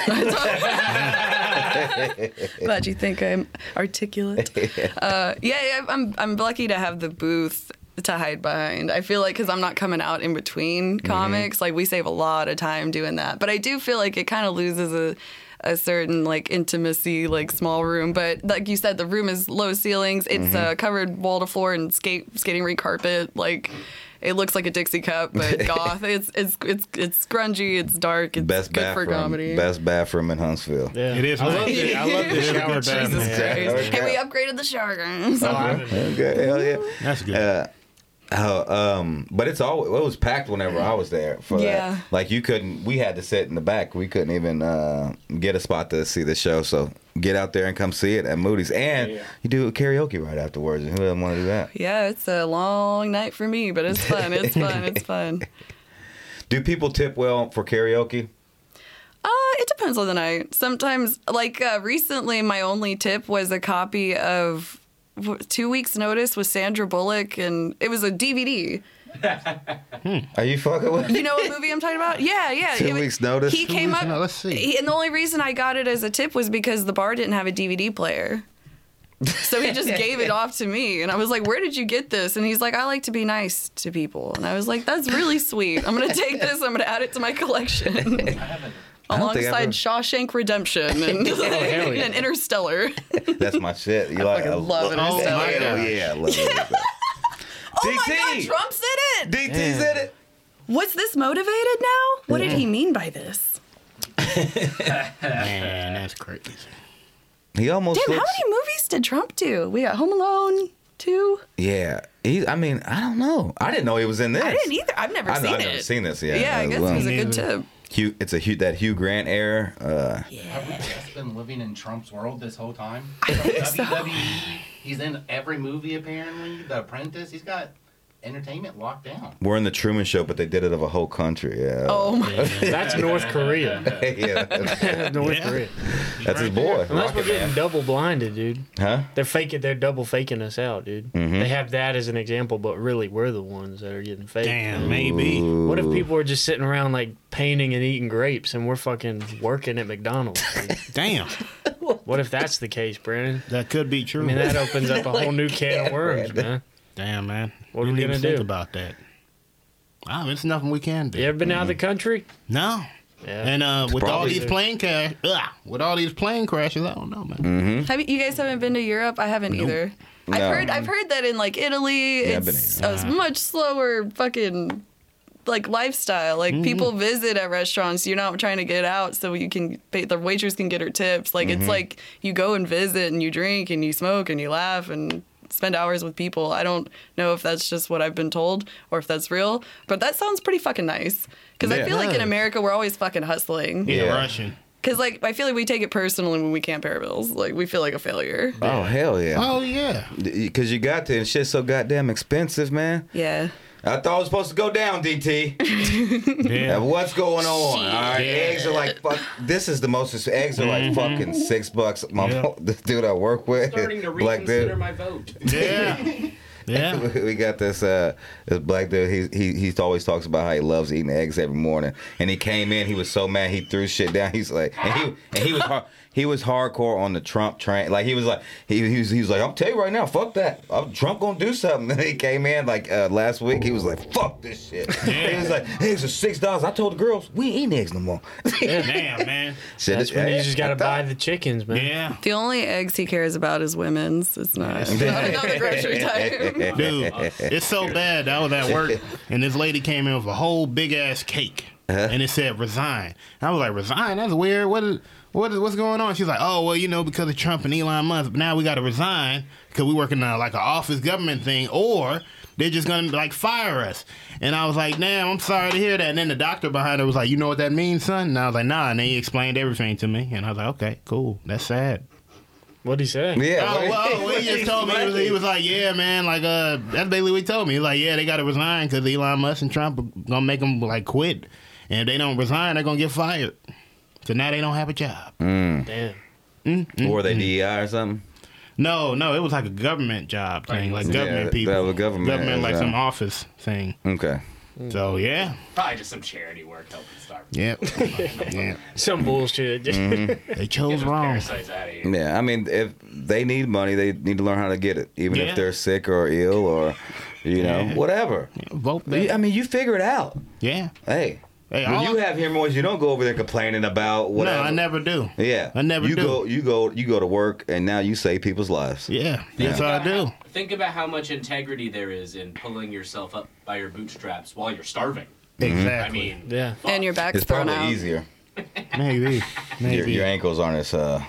Glad you think I'm articulate. Uh, yeah, yeah, I'm I'm lucky to have the booth to hide behind. I feel like because I'm not coming out in between comics, like we save a lot of time doing that. But I do feel like it kind of loses a a certain like intimacy, like small room. But like you said, the room is low ceilings. It's uh, covered wall to floor and skate skating rink carpet. Like it looks like a Dixie cup, but goth. It's it's it's it's grungy. It's dark. It's Best good bathroom, for comedy. best bathroom in Huntsville. Yeah. It is I love nice. the, I love the It is a shower good bathroom. bath. Jesus Yeah. Christ. Okay. Hey, we upgraded the shower room. Oh, I haven't- Okay, hell yeah. That's good. Uh, uh, um, but it's all it was packed whenever I was there. For Yeah. that. Like you couldn't. We had to sit in the back. We couldn't even uh, get a spot to see the show. So get out there and come see it at Moody's. And Yeah. you do karaoke right afterwards. Who doesn't want to do that? Yeah, it's a long night for me, but it's fun. It's fun. It's fun. Do people tip well for karaoke? Uh, it depends on the night. Sometimes, like uh, recently, my only tip was a copy of w- Two Weeks Notice with Sandra Bullock, and it was a D V D. Are you fucking with You know what movie I'm talking about? Yeah, yeah. Two It was- Weeks Notice? He Two came Weeks up. No- let's see. he- and the only reason I got it as a tip was because the bar didn't have a D V D player. So he just gave it off to me. And I was like, where did you get this? And he's like, I like to be nice to people. And I was like, that's really sweet. I'm going to take this. I'm going to add it to my collection. I haven't. I don't think I Alongside ever- Shawshank Redemption and, hell yeah. and Interstellar. That's my shit. You like? fucking love it. Oh, Interstellar. hell yeah, I love it. Oh D my T! God, Trump's in it! D T's in it. What's this motivated now? What did he mean by this? Man, that's crazy. He almost. Damn, how looks- many movies did Trump do? We got Home Alone two. Yeah, he. I mean, I don't know. I didn't know he was in this. I didn't either. I've never I know, seen I've it. never seen this. Yeah, Yeah, I guess well, it was a good neither. tip. Hugh, it's a Hugh, that Hugh Grant era. Uh, Have we just been living in Trump's world this whole time? I think so. W W E, he's in every movie apparently. The Apprentice, he's got entertainment locked down. We're in the Truman Show, but they did it of a whole country. Yeah. Oh my. That's North Korea. yeah. North Yeah. Korea. That's his boy. Unless we're Rocket getting Man. double blinded, dude. Huh? They're faking. They're double faking us out, dude. Mm-hmm. They have that as an example, but really, we're the ones that are getting faked. Damn, maybe. What if people are just sitting around like painting and eating grapes, and we're fucking working at McDonald's? dude? Damn, What if that's the case, Brandon? that could be true. I mean, that opens up a whole new can of worms, man. Damn, man. What are we Didn't even gonna think do? about that? Ah, it's nothing we can do. You ever been out of the country? No. Yeah. And uh, with all Probably. these plane crash, ugh, with all these plane crashes, I don't know, man. Mm-hmm. Have you, you guys haven't been to Europe? I haven't either. I've No. heard I've heard that in like Italy, Yeah, I've been it's to a much slower fucking like lifestyle. Like Mm-hmm. people visit at restaurants. You're not trying to get out so you can pay. The waitress can get her tips. Like Mm-hmm. it's like you go and visit and you drink and you smoke and you laugh and spend hours with people. I don't know if that's just what I've been told or if that's real, but that sounds pretty fucking nice. Because I Yeah. feel like in Yeah. America we're always fucking hustling. Yeah, Yeah. Russian. Because like I feel like we take it personally when we can't pay our bills. Like we feel like a failure. Oh, hell yeah. Oh, yeah. Because you got to, and shit's so goddamn expensive, man. Yeah. I thought it was supposed to go down, D T. Yeah. Now, what's going on? All right, Yeah. eggs are like fuck. This is the most. Eggs are like fucking six bucks. My Yeah. this dude I work with, Starting to black reconsider dude. my vote. Yeah. Yeah. We got this uh this black dude. He he he always talks about how he loves eating eggs every morning. And he came in. He was so mad. He threw shit down. He's like, and he and he was hard, he was hardcore on the Trump train. Like he was like he he was, he was like, I'm tell you right now, fuck that. I'm, Trump gonna do something. And he came in like uh, last week. He was like, fuck this shit. He was like, eggs are six dollars. I told the girls we ain't eating eggs no more. Damn, man. Shit, That's when hey, you just gotta I thought- buy the chickens, man. Yeah. The only eggs he cares about is women's. It's not, it's not, not the grocery time. Dude, it's so bad. I was at work, and this lady came in with a whole big ass cake, and it said resign. And I was like, resign? That's weird. What is, what is what's going on? She's like, oh well, you know, because of Trump and Elon Musk, now we got to resign because we work in a, like an office government thing, or they're just gonna like fire us. And I was like, damn, I'm sorry to hear that. And then the doctor behind her was like, you know what that means, son? And I was like, nah. And he explained everything to me, and I was like, okay, cool. That's sad. What'd he say? Yeah. Oh, well, well, he just told me, he was, he was like, yeah, man, like, uh, that's basically what he told me. He was like, yeah, they got to resign because Elon Musk and Trump are going to make them, like, quit. And if they don't resign, they're going to get fired. So now they don't have a job. Damn. Or they D E I or something. No, no, it was like a government job thing, like government Yeah, people. that was government, Government, like yeah. some office thing. Okay. So, yeah. Probably just some charity work helping starve. Yeah. Yeah. Some bullshit. They chose Get those wrong. parasites out of here. Yeah, I mean, if they need money, they need to learn how to get it, even Yeah. if they're sick or ill or, you know, Yeah. whatever. Vote You- I back. mean, you figure it out. Yeah. Hey, Hey, when all you I- have hemorrhoids, you don't go over there complaining about whatever. No, I never do. Yeah, I never you do. go, you go, you go to work, and now you save people's lives. Yeah. That's what I do. Think about how much integrity there is in pulling yourself up by your bootstraps while you're starving. Exactly. I mean, Yeah. fuck. And your back's It's thrown probably out. easier. Maybe. Maybe. Your, your ankles aren't as uh,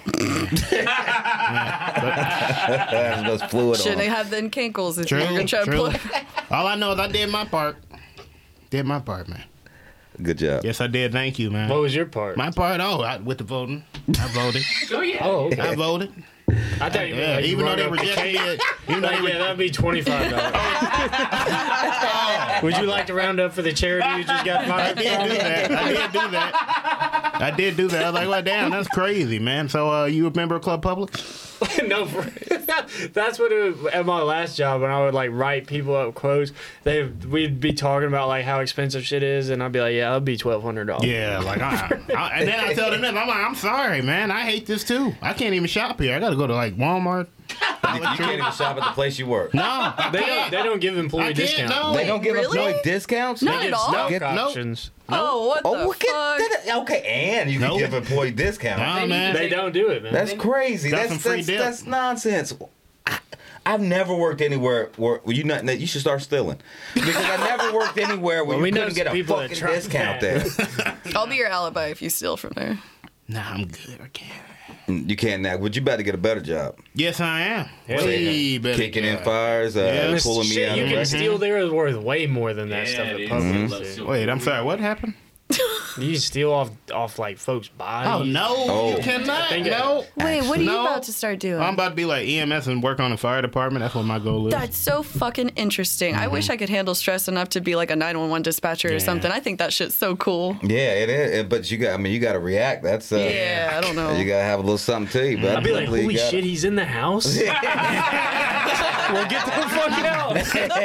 as much fluid on Shouldn't them. have then cankles if True, you're gonna try to pull true. it. All I know is I did my part. Did my part, man. Good job. Yes, I did. Thank you, man. What was your part? My part? Oh, I, with the voting. I voted. Oh, yeah. Oh, okay. I voted. I thought you meant Yeah, like you even though brought they up the rejected cake. me, even though Like, they yeah, that'd be twenty-five dollars. Would you like to round up for the charity you just got I fired did do that. I did do that. I did do that. I was like, well, damn, that's crazy, man. So, uh, you a member of Club Publix? No, for, that's what it was at my last job when I would like write people up quotes. They we'd be talking about like how expensive shit is, and I'd be like, yeah, it'll be twelve hundred dollars. Yeah, like, I, I, and then I tell them this. I'm like, I'm sorry, man. I hate this too. I can't even shop here. I got to go to like Walmart. You can't even shop at the place you work. No, I They don't. can't. They don't give employee I can't, discounts. no. They don't give Really? employee discounts. Not They at give all? stock Get- nope. options. Oh, what Oh, the look at fuck? that. Okay, and you can Nope. give employee discount. Nah, man. They don't do it, man. That's crazy. Got That's some free that's, dip. that's nonsense. I, I've never worked anywhere where well, you not you should start stealing because I never worked anywhere where Well, we you know couldn't get a people that fucking try discount that. there. I'll be your alibi if you steal from there. Nah, I'm good. I can't. You can't now. Would you better get a better job? Yes, I am. Yeah. Way better. Kicking in job. fires, uh, Yeah. This pulling me shit out you of can the steal there is worth way more than that Yeah, stuff at dude. Publix. Love dude. silver. Wait, I'm sorry. What happened? You steal off off like folks' bodies. Oh no, Oh. you cannot. think- No. Wait, what are you No. about to start doing? I'm about to be like E M S and work on the fire department. That's what my goal is. That's so fucking interesting. I wish I could handle stress enough to be like a nine one one dispatcher Yeah. or something. I think that shit's so cool. Yeah, it is. It- But you got. I mean, you got to react. That's. Uh, Yeah, I don't know. You got to have a little something to you. But I'd be like, luckily you holy got shit, it. he's in the house. Well, get the fuck out.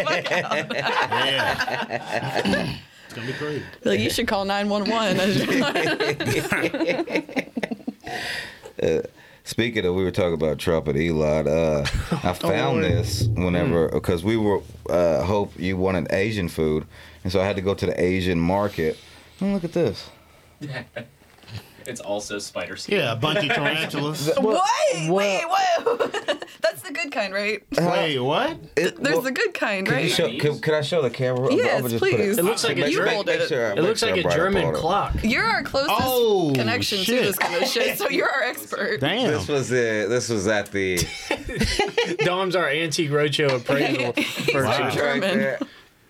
Yeah. It's gonna be crazy. Like, you should call nine one one. Speaking of, we were talking about Trump and Elon. Uh, I found this whenever because we were uh, Hope you wanted Asian food, and so I had to go to the Asian market. Oh, look at this. It's also spider skin. Yeah, a bunch of tarantulas. What? Wait, what? That's the good kind, right? Wait, what? It, There's well, the good kind, Can, you right? show, can, can I show the camera? Yes, I'ma just put please. It looks like a Make- You make- rolled make it. sure- It make looks sure like I a brought up German all of it. clock. You're our closest Oh, connection to shit. this kind of shit, so you're our expert. Damn. This was it. This was at the Dom's our antique roadshow appraisal. person. Wow. right German. there.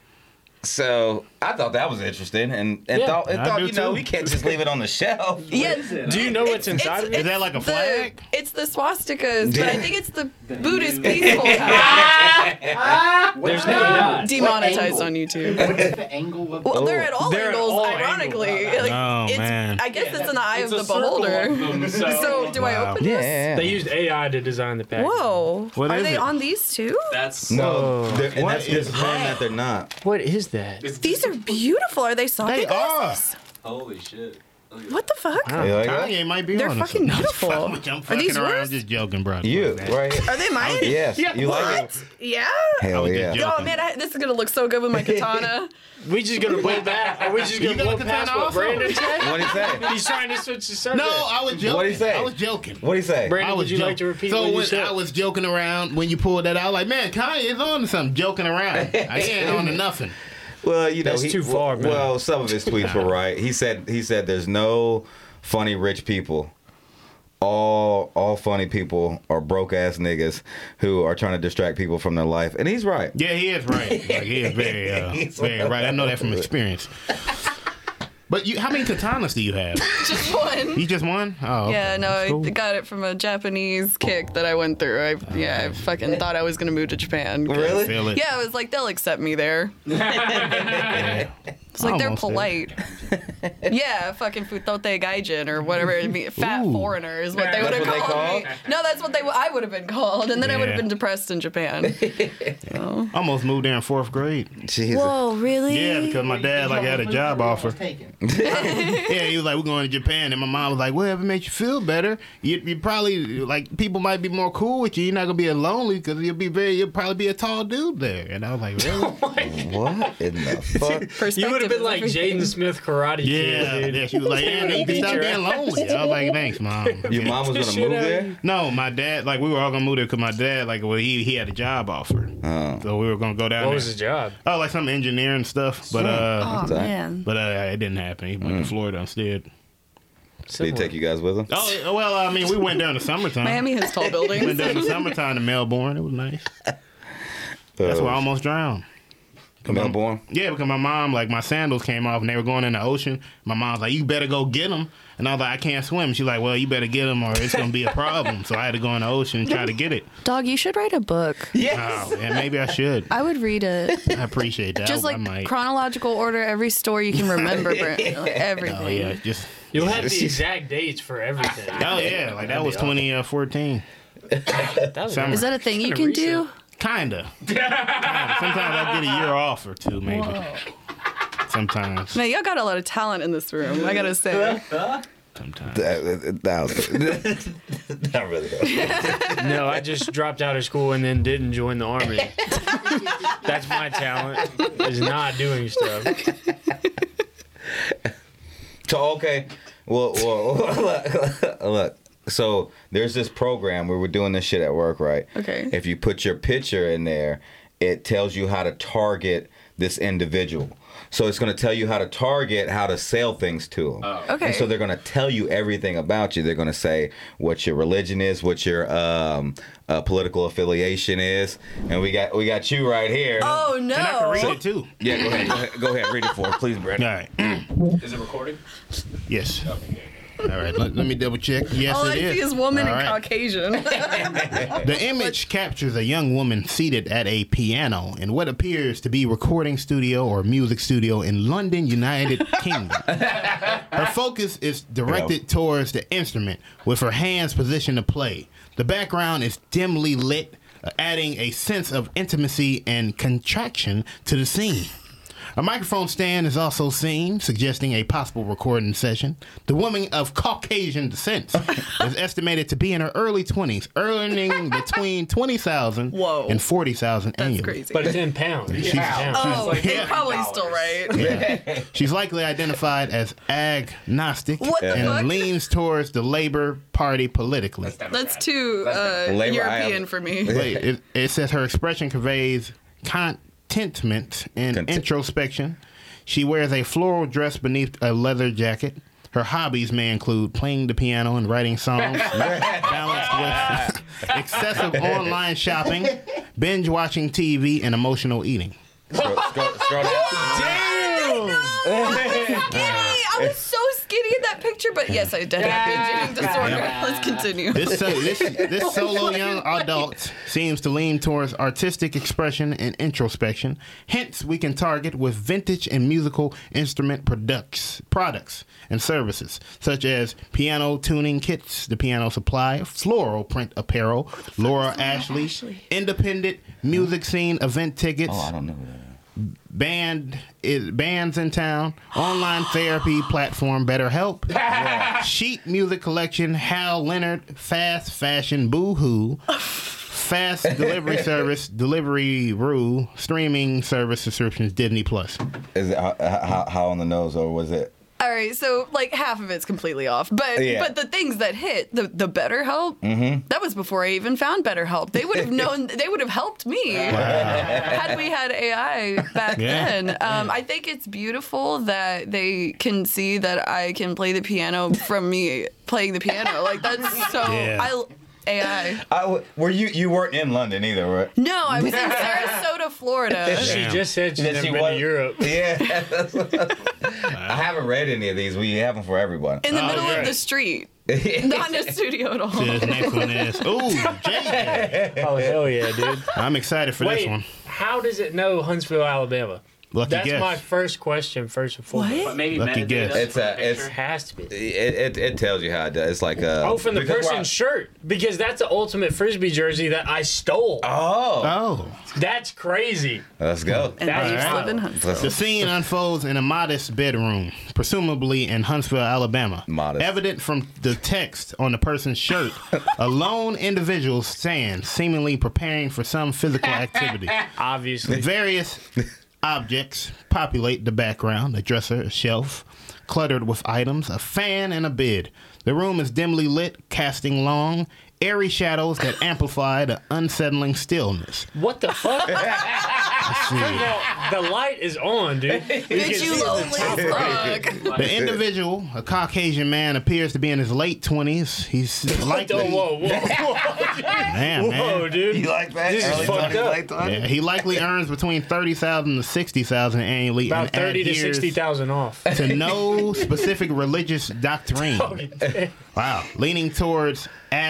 So I thought that was interesting, and and Yeah, thought, and I thought do you know too. we can't just leave it on the shelf. Yeah. Do you know what's inside of Is it? that like a the- flag? It's the swastikas, but I think it's the Buddhist peaceful kind. There's no dot. Demonetized on YouTube. What's the angle of Well, they're at all They're at angles, all ironically. angles. Like, Oh, it's, man. I guess it's in the eye It's of a the circle beholder. of them, so, So, do I Wow. open Yeah, this? yeah. They used A I to design the package. Whoa. What Are is they it? on these too? that's No, they're- and What that's is confirmed that they're not. What is that? it's These are beautiful. Are they socket They are. glasses? holy shit. Look at What the fuck? You like that? Kanye might be They're on to fucking something. beautiful. I'm Are fucking these around, yours? just joking, bro. You right? here. Are they mine? Yes. You like it? What? Yeah? Hell was just yeah. joking. Oh man, I, this is gonna look so good with my katana. We just gonna blow back? Are we just gonna You got blow a katana past what also? Brandon said? What'd he say? He's trying to switch the subject. No, I was joking. What'd he say? I was joking. What'd he say? Brandon, I was would you joking. like to repeat so what you when said? I was joking around when you pulled that out, like, man, Kanye's on to something, joking around. I ain't on to nothing. Well, you know, That's he, too far, man. Well, some of his tweets were right. He said he said there's no funny rich people. All all funny people are broke ass niggas who are trying to distract people from their life, and he's right. Yeah, he is right. Like, he is very, uh, very right. I know that from experience. But you, how many katanas do you have? Just one. You just one? Oh, okay. Yeah, no, That's cool. I got it from a Japanese kick that I went through. I, yeah, I fucking thought I was gonna move to Japan. 'cause- Really? Feel it. Yeah, I was like, they'll accept me there. Yeah. It's like they're Almost there. polite. Yeah, fucking futote gaijin or whatever. It mean, fat Ooh. foreigner is what they That's would have what they called me. No, that's what they w- I would have been called, and then I would have Yeah. been depressed in Japan. Almost moved there in fourth grade. Jesus. Whoa, really? Yeah, because my dad like had a job offer. Taken. Yeah, he was like, "We're going to Japan," and my mom was like, "Well, if it makes you feel better, you, you probably like people might be more cool with you. You're not gonna be as lonely because you'll be very, you'll probably be a tall dude there." And I was like, "Really?" What in the fuck? Perspective You would have been is like everything. Jaden Smith Karate Yeah, Kid, dude. yeah. She was like, "Yeah, you can stop Teacher. being lonely." I was like, "Thanks, mom." Your mom was gonna Shit move out of there? you. No, my dad, like we were all gonna move there because my dad, like, well, he he had a job offer, Oh. so we were gonna go down What there. was his job? Oh, like some engineering stuff, but uh, Oh man. but uh, it didn't happen. He went to Florida instead. Did he take you guys with him? Oh well, I mean, we went down to summertime. Miami has tall went buildings. down to summertime to Melbourne. It was nice. That's Uh, where I almost drowned. Melbourne. Yeah, because my mom, like, my sandals came off and they were going in the ocean. My mom's like, "You better go get them." And I was like, "I can't swim." She's like, "Well, you better get them or it's going to be a problem." So I had to go in the ocean and try to get it. Dog, you should write a book. Oh, yeah, maybe I should. I would read it. I appreciate that. Just I, like I might. chronological order, every story you can remember, Brent. Like, everything. Oh, yeah, just. You'll have the exact dates for everything. Oh, yeah, like that was twenty fourteen. That was Summer. Is that a thing you Kinda can do? Kinda. Kinda. Sometimes I get a year off or two, maybe. Sometimes. Man, y'all got a lot of talent in this room. I gotta say. Sometimes. That, that, was, not really. No, I just dropped out of school and then didn't join the army. That's my talent, is not doing stuff. So okay, well, well, look, look. So there's this program where we're doing this shit at work, right? Okay. If you put your picture in there, it tells you how to target this individual. So it's going to tell you how to target, how to sell things to them. Oh. Okay. And so they're going to tell you everything about you. They're going to say what your religion is, what your um, uh, political affiliation is, and we got we got you right here. Oh And I can read no! it too. Yeah, go ahead, go ahead, go ahead, read it for us, please, Brett. All right. Is it recording? Yes. Okay. All right. Let, let me double check. Yes, All it I is. see is woman All and right. Caucasian. The image captures a young woman seated at a piano in what appears to be recording studio or music studio in London, United Kingdom. Her focus is directed towards the instrument with her hands positioned to play. The background is dimly lit, uh, adding a sense of intimacy and contraction to the scene. A microphone stand is also seen, suggesting a possible recording session. The woman of Caucasian descent is estimated to be in her early twenties, earning between twenty thousand Whoa. and forty thousand That's annually. crazy. But it's in pounds. It's in pounds. oh, like they're Yeah. probably still right. Yeah. She's likely identified as agnostic What the and fuck? leans towards the Labor Party politically. That's too uh, Labor, European I- for me. Wait, it, it says her expression conveys contentment and Content- introspection. She wears a floral dress beneath a leather jacket. Her hobbies may include playing the piano and writing songs, balanced with excessive online shopping, binge watching T V, and emotional eating. Scroll, scroll, scroll down. I was so skinny in that picture, but yes, I did have binge eating disorder. Let's continue. This, so, this, this solo young adult seems to lean towards artistic expression and introspection. Hence, we can target with vintage and musical instrument products, products and services, such as piano tuning kits, the piano supply, floral print apparel, Laura Ashley, Ashley. independent music scene event tickets, Oh, I don't know that. band is bands in town, online therapy platform BetterHelp, sheet music collection, Hal Leonard, fast fashion Boohoo, fast delivery service Deliveroo, streaming service subscriptions Disney Plus. Is it how, how, how on the nose, or was it? All right, so like half of it's completely off, but Yeah. but the things that hit the the BetterHelp, Mm-hmm. that was before I even found BetterHelp. They would have known. They would have helped me had we had A I back Yeah. then. Um, I think it's beautiful that they can see that I can play the piano from me playing the piano. Like that's so. Yeah. I A I. I w- were you you weren't in London either, right? No, I was in Sarasota, Florida. She Damn. just said she's That never she been was- to Europe. Yeah, that's what- I haven't read any of these. We have them for everyone. In the Oh, middle great. of the street. Not in a studio at all. This next one is ooh, J J. Oh, hell yeah, dude. I'm excited for Wait, this one. how does it know Huntsville, Alabama? Lucky That's guess. my first question, first and foremost. But maybe Lucky metadata guess. It's for the a- it's- picture. It has to be. It, it it tells you how it does. It's like uh Oh, from the because person's we're- shirt. Because that's the ultimate Frisbee jersey that I stole. Oh, Oh. That's crazy. let's go. And I used to Alright. live in Huntsville. The scene unfolds in a modest bedroom, presumably in Huntsville, Alabama. Modest. Evident from the text on the person's shirt, a lone individual stands, seemingly preparing for some physical activity. Obviously. Various objects populate the background: a dresser, a shelf, cluttered with items, a fan, and a bed. The room is dimly lit, casting long, airy shadows that amplify the unsettling stillness. What the fuck? First of all, the light is on, dude. You can Bitch, see you the lonely top as right. fuck. The individual, a Caucasian man, appears to be in his late twenties. He's Oh, likely, whoa, whoa, whoa. man, Whoa, man. dude. like that? This is Early fucked twenties, up. late twenties? Yeah, he likely earns between thirty thousand to sixty thousand annually, About and thirty to adheres sixty thousand off. to no specific religious doctrine. Wow, leaning towards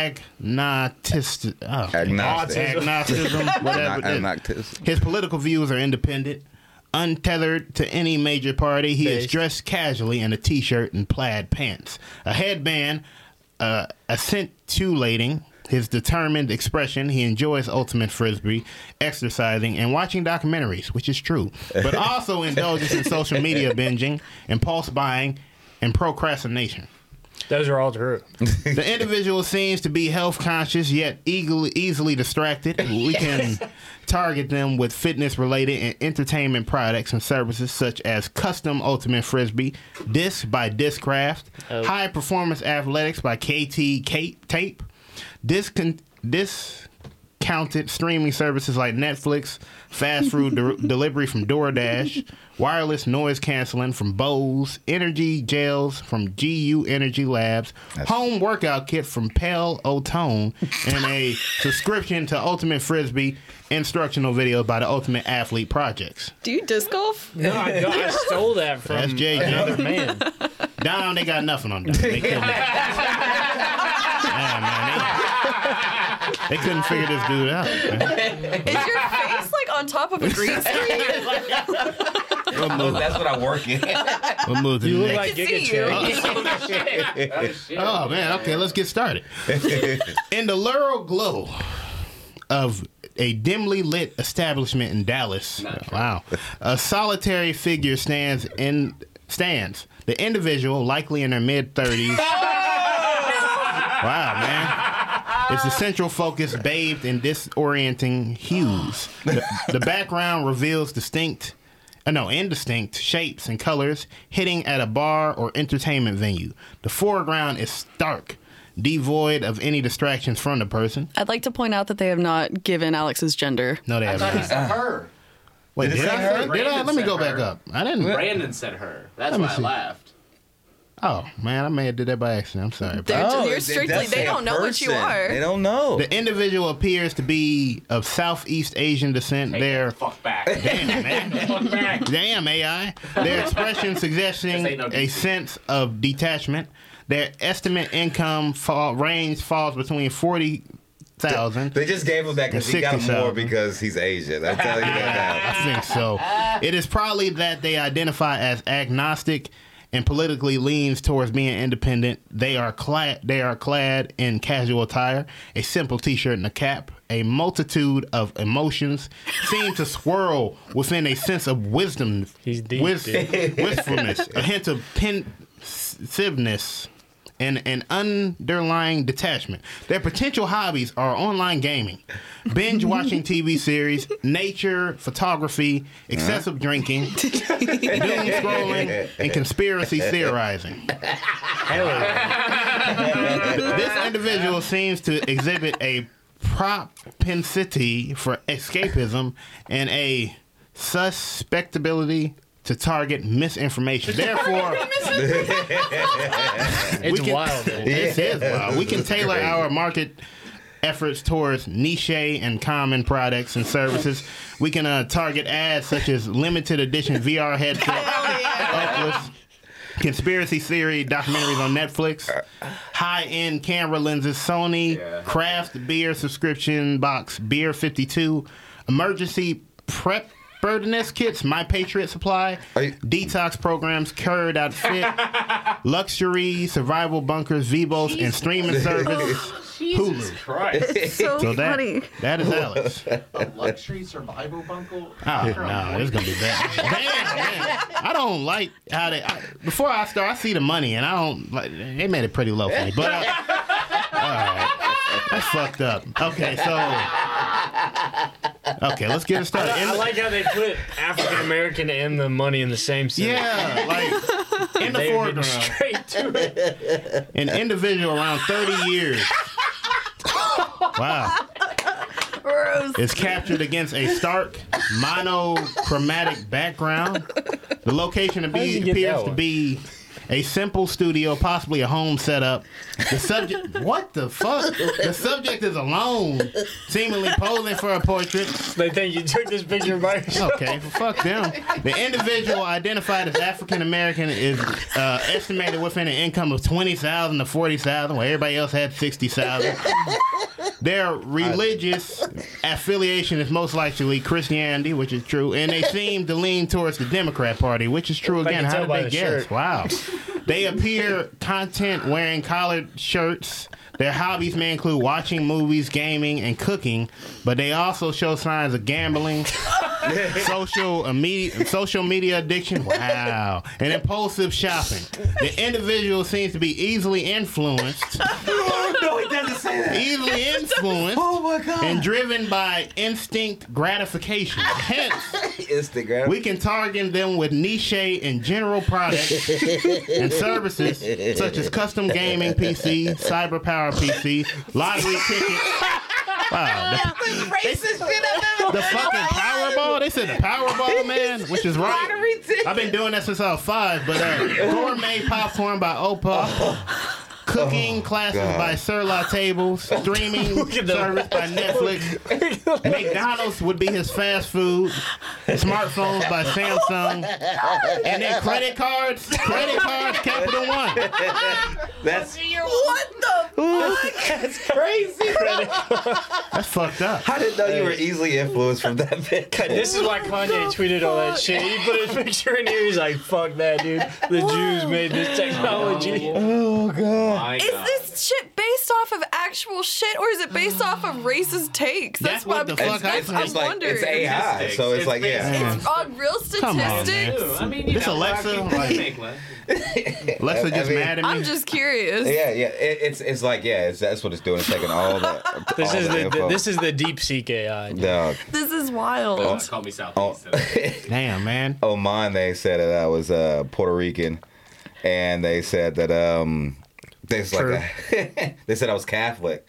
agnostic, oh, Agnostic. agnosticism, whatever. Agnostic. His political views are independent, untethered to any major party. He is Based. dressed casually in a t-shirt and plaid pants, a headband, uh, accentuating his determined expression. He enjoys ultimate frisbee, exercising, and watching documentaries, which is true, but also indulges in social media binging, impulse buying, and procrastination. Those are all true. The individual seems to be health conscious yet easily, easily distracted. We can target them with fitness related and entertainment products and services such as custom ultimate frisbee, disc by Discraft, Oh. high performance athletics by K T Cape Tape, disc disc counted streaming services like Netflix, fast food de- delivery from DoorDash, wireless noise canceling from Bose, energy gels from G U Energy Labs, That's home workout kit from Pale Otone, and a subscription to Ultimate Frisbee instructional videos by the Ultimate Athlete Projects. Do you disc golf? No, I, no, I stole that from That's J J. another man. Down, they got nothing on that. They couldn't, yeah, man, they, they couldn't figure this dude out. Man. Is your face like on top of a green screen? We'll move, That's what I work in. we'll move to You the look next. like can see Giga Chad. Oh, man. Okay, let's get started. In the lurid glow of a dimly lit establishment in Dallas, wow, a solitary figure stands in stands. The individual, likely in their mid thirties. Wow, man. It's the central focus bathed in disorienting hues. The, the background reveals distinct, uh, no, indistinct shapes and colors hitting at a bar or entertainment venue. The foreground is stark, devoid of any distractions from the person. I'd like to point out that they have not given Alex's gender. No, they I have thought he not. said her. Wait, Did it did say I? her? Did I? Brandon Let me said go back her. up. I didn't. Brandon said her. That's Let me why I see. laughed. Oh, man, I may have did that by accident. I'm sorry. They're, Oh, they're it- it strictly, does they say a don't know what you person. are. They don't know. The individual appears to be of Southeast Asian descent. Take Their the fuck back. damn man, Fuck back. damn A I. Their expression suggesting This ain't no a D C. sense of detachment. Their estimate income fall, range falls between forty thousand. They just gave him that because he got sixty more thousand. because he's Asian. I'm telling you that I think so. It is probably that they identify as agnostic and politically leans towards being independent. They are clad. They are clad in casual attire, a simple T-shirt and a cap. A multitude of emotions seem to swirl within a sense of wisdom, He's deep, wis- dude. wistfulness, a hint of pensiveness, and an underlying detachment. Their potential hobbies are online gaming, binge watching T V series, nature, photography, excessive drinking, doom scrolling, and conspiracy theorizing. This individual seems to exhibit a propensity for escapism and a susceptibility to target misinformation. Therefore, It's can- wild. Man. this is wild. We can tailor our market efforts towards niche and common products and services. We can uh, target ads such as limited edition V R headsets, Oculus, conspiracy theory documentaries on Netflix, high-end camera lenses, Sony, Yeah. craft beer subscription box, Beer fifty-two, emergency prep preparedness kits, My Patriot Supply, Are you- detox programs, Curd Outfit, luxury survival bunkers, Vivos, and streaming service, Jesus Hulu. Christ. So, So that funny. that is Alex. A luxury survival bunker? Oh no, it's gonna be bad. Damn, man. I don't like how they. I, before I start, I see the money, and I don't like. They made it pretty low for me, but uh, all right, that's fucked up. Okay, so okay, let's get it started. I, I like how they put African American and the money in the same sentence. Yeah, like in the They were foreground, straight to it. an individual around thirty years. Wow. Gross. Is captured against a stark monochromatic background. The location to did you be, get appears that to one? be a simple studio, possibly a home setup. The subject, what the fuck? The subject is alone, seemingly posing for a portrait. They think you took this picture by yourself. Okay, well, fuck them. The individual identified as African American is uh, estimated within an income of twenty thousand to forty thousand, where everybody else had sixty thousand. Their religious affiliation is most likely Christianity, which is true, and they seem to lean towards the Democrat Party, which is true I again. can How tell did by they the guess? shirt. Wow. They appear content wearing collared shirts. Their hobbies may include watching movies, gaming, and cooking, but they also show signs of gambling, social immediate, social media addiction, wow, and impulsive shopping. The individual seems to be easily influenced, No, he doesn't say that. easily influenced, Oh my god. and driven by instinct gratification. Hence, Instagram. we can target them with niche and general products and services such as custom gaming P C, cyber power P C, lottery tickets, Wow. The, Racist shit I've ever the fucking Powerball. They said the Powerball, man, which is right. I've been doing that since I was five. But uh, gourmet popcorn by Opa. Cooking classes God. by Sir La Tables. Streaming service by Netflix. McDonald's would be his fast food. Smartphones by Samsung. And then credit cards. Credit cards, Capital One. That's What the fuck? that's crazy. That's fucked up. I didn't know you were easily influenced from that bit. This is why Kanye tweeted all that shit. He put his picture in here. He's like, "Fuck that, dude. The Jews made this technology." Oh god. My Is God. this shit based off of actual shit, or is it based off of racist takes? That's what what I'm, the fuck that's It's, I I'm it's like wondering. it's A I, so it's like yeah. It's on real Come on, statistics. man. I mean, you This know, Alexa, Rocky, like- make less. Alexa I just mean- mad at me. I'm just curious. Yeah, yeah. It, it's it's like yeah. It's, that's what it's doing. It's taking all the. This all is the, info. this is the deep seek A I. dude. Dog. This is wild. Oh, call me Southeast. Oh. Damn, man. Oh, mine. They said that I was uh, Puerto Rican, and they said that um, they was like a, they said I was Catholic,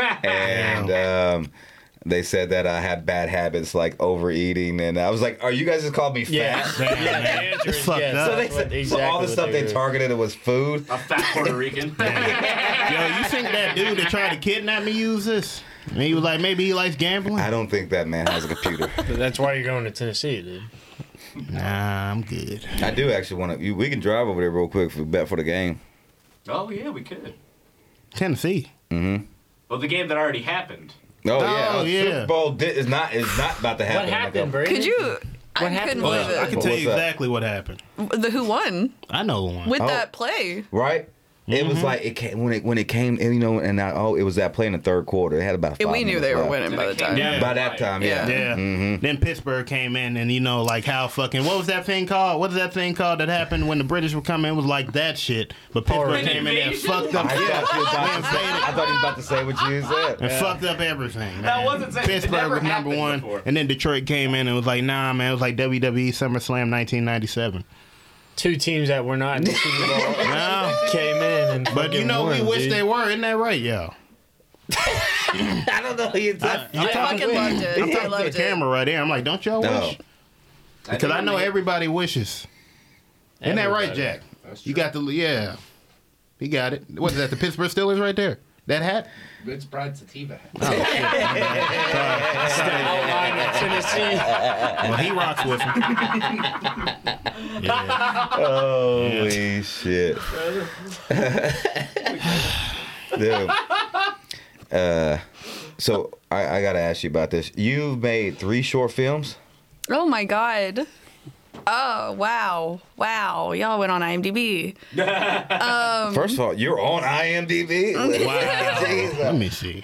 and um, they said that I had bad habits like overeating, and I was like, "Are you guys just calling me fat?" Yeah, Damn, yeah. man. The answer It's is fucked yes. up. So, they That's said, what- so exactly all the what stuff they were. targeted it was food. A fat Puerto Rican. Yo, you think that dude that tried to kidnap me used this? And he was like, maybe he likes gambling? I don't think that man has a computer. But that's why you're going to Tennessee, dude. Nah, I'm good. I do actually want to. We can drive over there real quick for bet for the game. Oh yeah, we could. Tennessee. Mm-hmm. Well, the game that already happened. Oh, yeah, Oh, uh, yeah. Super Bowl di- is not is not about to happen. What in a happened, couple- Brady? Could you? I happened? couldn't Well, believe I it. can What tell was you that? exactly what happened. The who won I know the one. with Oh. that play? Right? It was like it came when it when it came, and, you know, and I, oh, it was that play in the third quarter. It had about. Yeah, Five we knew minutes they were left. winning by the time. Yeah. By that time, yeah. Yeah. Yeah. Then Pittsburgh came in, and you know, like how fucking what was that thing called? What is that thing called that happened when the British were coming? It was like that shit. But Pittsburgh Horrid. came in there and Invasion? fucked up. I Yeah, thought, you was about to say, I thought he was about to say what you said. and fucked up everything. That man. wasn't saying- it Pittsburgh never was number happened one, before. and then Detroit came in and was like, nah, man, it was like W W E SummerSlam nineteen ninety-seven. Two teams that were not in the Super Bowl No, came in and but you fucking know we won, wish dude. they were. Isn't that right, yo? I don't know who you're talking. You I talking fucking to- loved it. I'm I talking to loved the it. camera right there. I'm like, don't y'all No. wish? Because I know everybody wishes. Isn't that right, Everybody. Jack? You got the yeah. He got it. What is that? The Pittsburgh Steelers right there. That hat. Good Pride Sativa. Oh, shit. My bad. It's the outline of Tennessee. Sorry. Well, he rocks with him. Yeah. Holy shit. Dude. Uh, so I, I gotta ask you about this. You've made three short films. Oh my god. Oh wow, wow! Y'all went on IMDb. Um, First of all, you're on IMDb. Wow. Jesus. Let me see.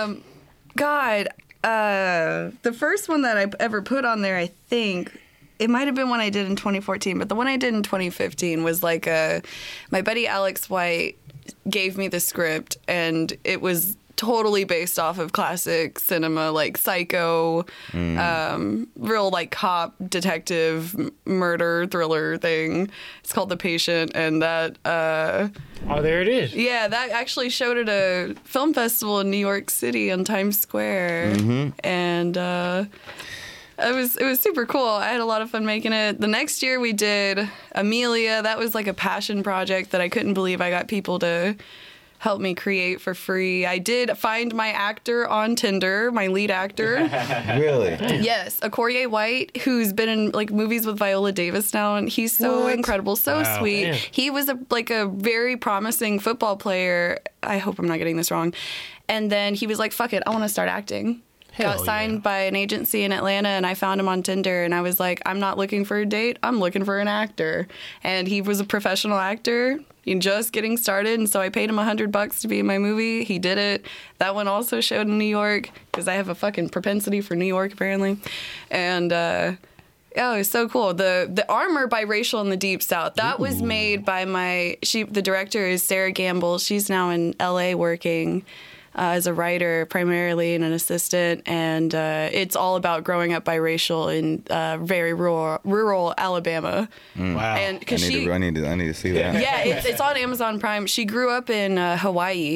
God, uh, the first one that I ever put on there, I think it might have been one I did in twenty fourteen, but the one I did in twenty fifteen was like a. My buddy Alex White gave me the script, and it was totally based off of classic cinema, like Psycho, um, real like cop detective m- murder thriller thing. It's called The Patient, and that. Uh, Oh, there it is. Yeah, that actually showed at a film festival in New York City on Times Square, and uh, it was it was super cool. I had a lot of fun making it. The next year we did Amelia. That was like a passion project that I couldn't believe I got people to help me create for free. I did find my actor on Tinder, my lead actor. Really? Yes, a Corey White, who's been in like movies with Viola Davis now, and he's so incredible, so Wow. sweet. Man. He was a like a very promising football player. I hope I'm not getting this wrong. And then he was like, "Fuck it, I want to start acting." Hell Got signed yeah. by an agency in Atlanta, and I found him on Tinder, and I was like, "I'm not looking for a date. I'm looking for an actor." And he was a professional actor. He's just getting started, and so I paid him a hundred bucks to be in my movie. He did it. That one also showed in New York because I have a fucking propensity for New York apparently, and uh, oh, it's so cool. The the armor biracial in the Deep South that was made by my she. The director is Sarah Gamble. She's now in L A working. Uh, as a writer primarily and an assistant, and uh, it's all about growing up biracial in uh, very rural rural Alabama. Wow. And I because need she, to. I need to. I need to see that. yeah, it's, it's on Amazon Prime. She grew up in uh, Hawaii,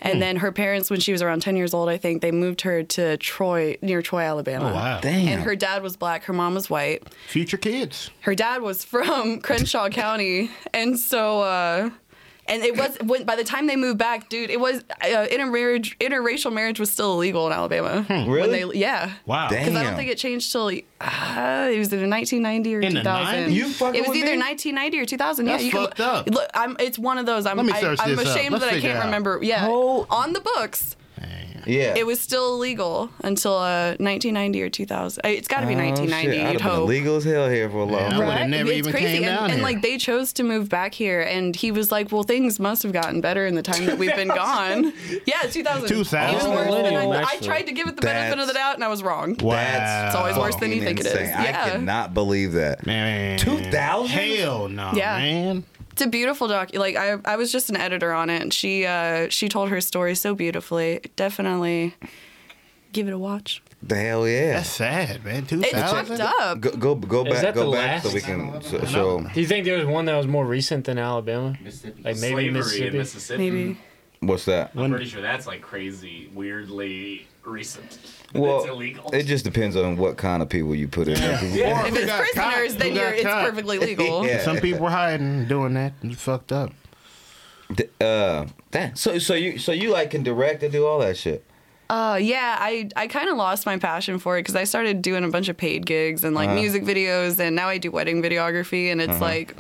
And then her parents, when she was around ten years old, I think, they moved her to Troy, near Troy, Alabama. Oh, wow. Damn. And her dad was black, her mom was white. Future kids. Her dad was from Crenshaw County. And so, uh, and it was, when, by the time they moved back, dude, it was, uh, intermarriage, interracial marriage was still illegal in Alabama. When Really? They, yeah. Wow. Damn. Because I don't think it changed till, uh, it was either nineteen ninety or In the two thousand. nineties? You fucking It was with either me? nineteen ninety or two thousand. That's yeah, you fucked can, up. Look, I'm, it's one of those. I'm, Let me I, search I'm this up. ashamed Let's that I figure can't it out. remember. Yeah. Hold- On the books, Yeah. it was still illegal until uh, nineteen ninety or two thousand. Uh, It's got to be Oh, nineteen ninety, shit. I'd you'd have been hope. illegal as hell here for a long Yeah, I time. would've Right? never It's even crazy. came and, down and here. like they chose to move back here, and he was like, "Well, things must have gotten better in the time that we've been gone." Yeah, two thousand. two thousand? Even worse than I, Millennium, I actually. tried to give it the benefit of the That's- doubt, and I was wrong. Wow. That's It's always worse than you fucking think it is. insane. Yeah. I cannot believe that. Man. two thousand? Hell no, Yeah. man. It's a beautiful doc. Like I, I was just an editor on it, and she, uh, she told her story so beautifully. Definitely, give it a watch. The hell yeah. That's sad, man. two It's thousand. fucked up. Go go, go Is back that go the back so last? we can so, show. Do you think there was one that was more recent than Alabama? Mississippi. Like maybe Slavery Mississippi? in Mississippi. Maybe. What's that? I'm pretty sure that's like crazy, weirdly recent. It's Well, illegal. it just depends on what kind of people you put in there. 'Cause- Yeah. If it's got caught? prisoners, then Who got you're, it's caught? perfectly legal. Yeah. Some people were hiding doing that. It's fucked up. D- Uh, that, so so you so you like can direct and do all that shit. Uh, yeah, I, I kind of lost my passion for it because I started doing a bunch of paid gigs and like Uh-huh. music videos, and now I do wedding videography, and it's Uh-huh. like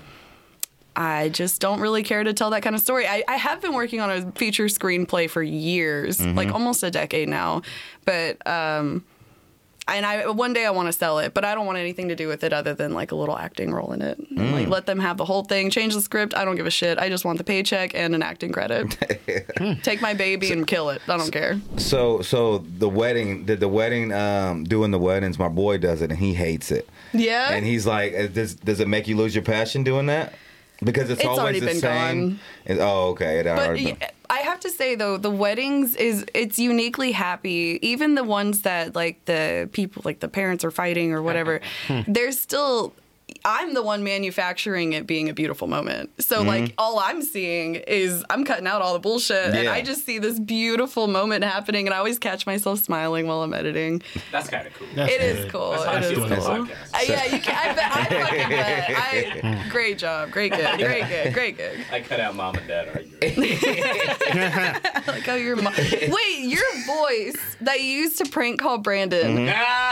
I just don't really care to tell that kind of story. I, I have been working on a feature screenplay for years, Mm-hmm. like almost a decade now, but um, and I one day I want to sell it, but I don't want anything to do with it other than like a little acting role in it. And, Mm. like let them have the whole thing, change the script. I don't give a shit. I just want the paycheck and an acting credit. Take my baby and kill it. I don't care. So so the wedding did the wedding um doing the weddings. My boy does it and he hates it. Yeah. And he's like, uh, does does it make you lose your passion doing that? Because it's, It's always already the been same. gone. It- oh, okay. It But already y- been. I have to say though, the weddings is it's uniquely happy. Even the ones that like the people like the parents are fighting or whatever, there's still. I'm the one manufacturing it being a beautiful moment. So like all I'm seeing is I'm cutting out all the bullshit and Yeah. I just see this beautiful moment happening, and I always catch myself smiling while I'm editing. That's kind of cool. That's It is good. cool. That's how I It is feel cool. with this Uh, podcast. yeah, you can. I, bet, I fucking bet. I, great job. Great gig. Great gig. Great gig. I cut out mom and dad arguing. Like how your mom. Wait, your voice that you used to prank call Brandon.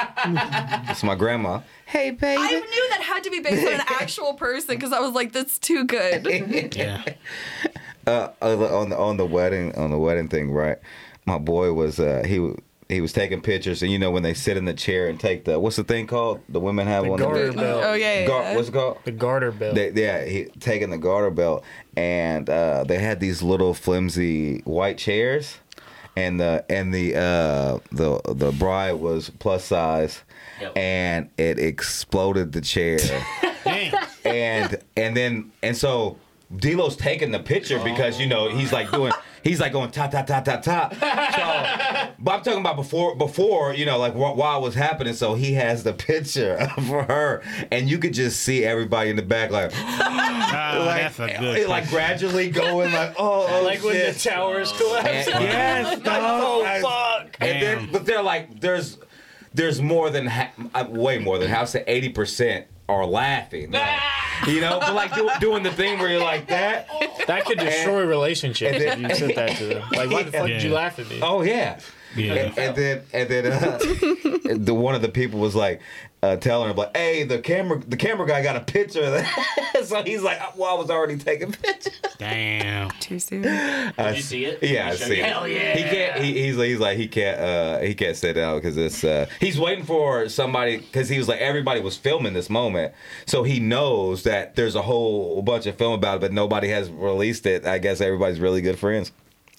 It's my grandma. Hey, baby. I knew that had to be based on an actual person because I was like, that's too good. Yeah. uh, on the on the wedding on the wedding thing, right? My boy was uh, he w- he was taking pictures, and you know when they sit in the chair and take the what's the thing called? The women have The one. garter of belt. Oh yeah, yeah. Gar- yeah. what's it called? The garter belt. They, yeah, he taking the garter belt, and uh, they had these little flimsy white chairs, and the and the uh, the the bride was plus size, Yep. and it exploded the chair, Damn. and and then and so D'Lo's taking the picture because you know he's like doing he's like going ta ta ta ta ta. So, but I'm talking about before before you know like wh- while it was happening. So he has the picture for her, and you could just see everybody in the back like. Ah, like, that's a good. it, like gradually going like oh, oh like when shit. the towers collapse. And- yes, Oh dog. fuck! And then, Damn. but they're like, there's, there's more than ha- uh, way more than half. Say eighty percent are laughing. Like, you know, but like do, doing the thing where you're like that. That could destroy relationships and if then- you said that to them. Like, why the fuck did you Yeah. laugh at me? Oh yeah. Yeah. And, and then and then uh, the one of the people was like uh, telling her like, "Hey, the camera the camera guy got a picture of that." So he's like, "Well, I was already taking pictures." Damn. Too soon. Did you see it? Yeah, I He showed see you? it. Hell yeah. He can't. He, he's he's like he can't. Uh, he can't sit down because it's. Uh, he's waiting for somebody because he was like everybody was filming this moment, so he knows that there's a whole bunch of film about it, but nobody has released it. I guess everybody's really good friends.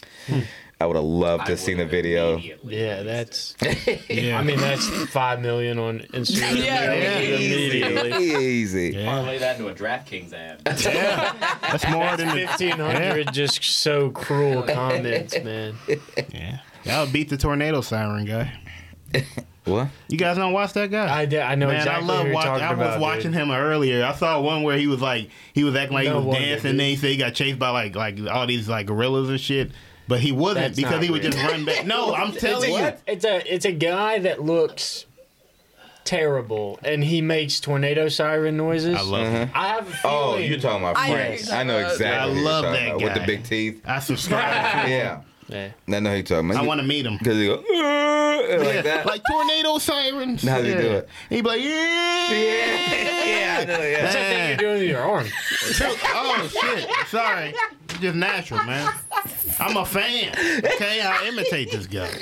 I would have loved to I have seen the would've video. immediately Yeah, released that's. Yeah. I mean, that's five million on Instagram. Yeah, yeah. Immediately. Easy. it. Yeah. Parlay that into a DraftKings ad. Yeah. That's more than the. Fifteen hundred just so cruel comments, man. Yeah. That would beat the tornado siren guy. What? You guys don't watch that guy? I, did, I know Man, exactly I love what you're watching. talking I was about. watching dude. him earlier. I saw one where he was like, he was acting like No he was wonder, dancing. dude. Then he said he got chased by like like all these like gorillas and shit. But he wasn't That's because not he would real. just run back. No, I'm telling you. It's a it's a guy that looks terrible, and he makes tornado siren noises. I love him. I have a feeling. Oh, you're talking about I know Frank. you're I know talking exactly. about- who I you're love talking that about, with the guy. big teeth. I subscribe. Yeah, Yeah. I know who you're talking about. I want to meet him. because he go "Uh," like that. Like tornado sirens. How's he yeah. do it? He be like, yeah. yeah, I know. Yeah. What's that thing you're doing with your arm? Oh shit! Sorry, it's just natural, man. I'm a fan. Okay, I imitate this guy,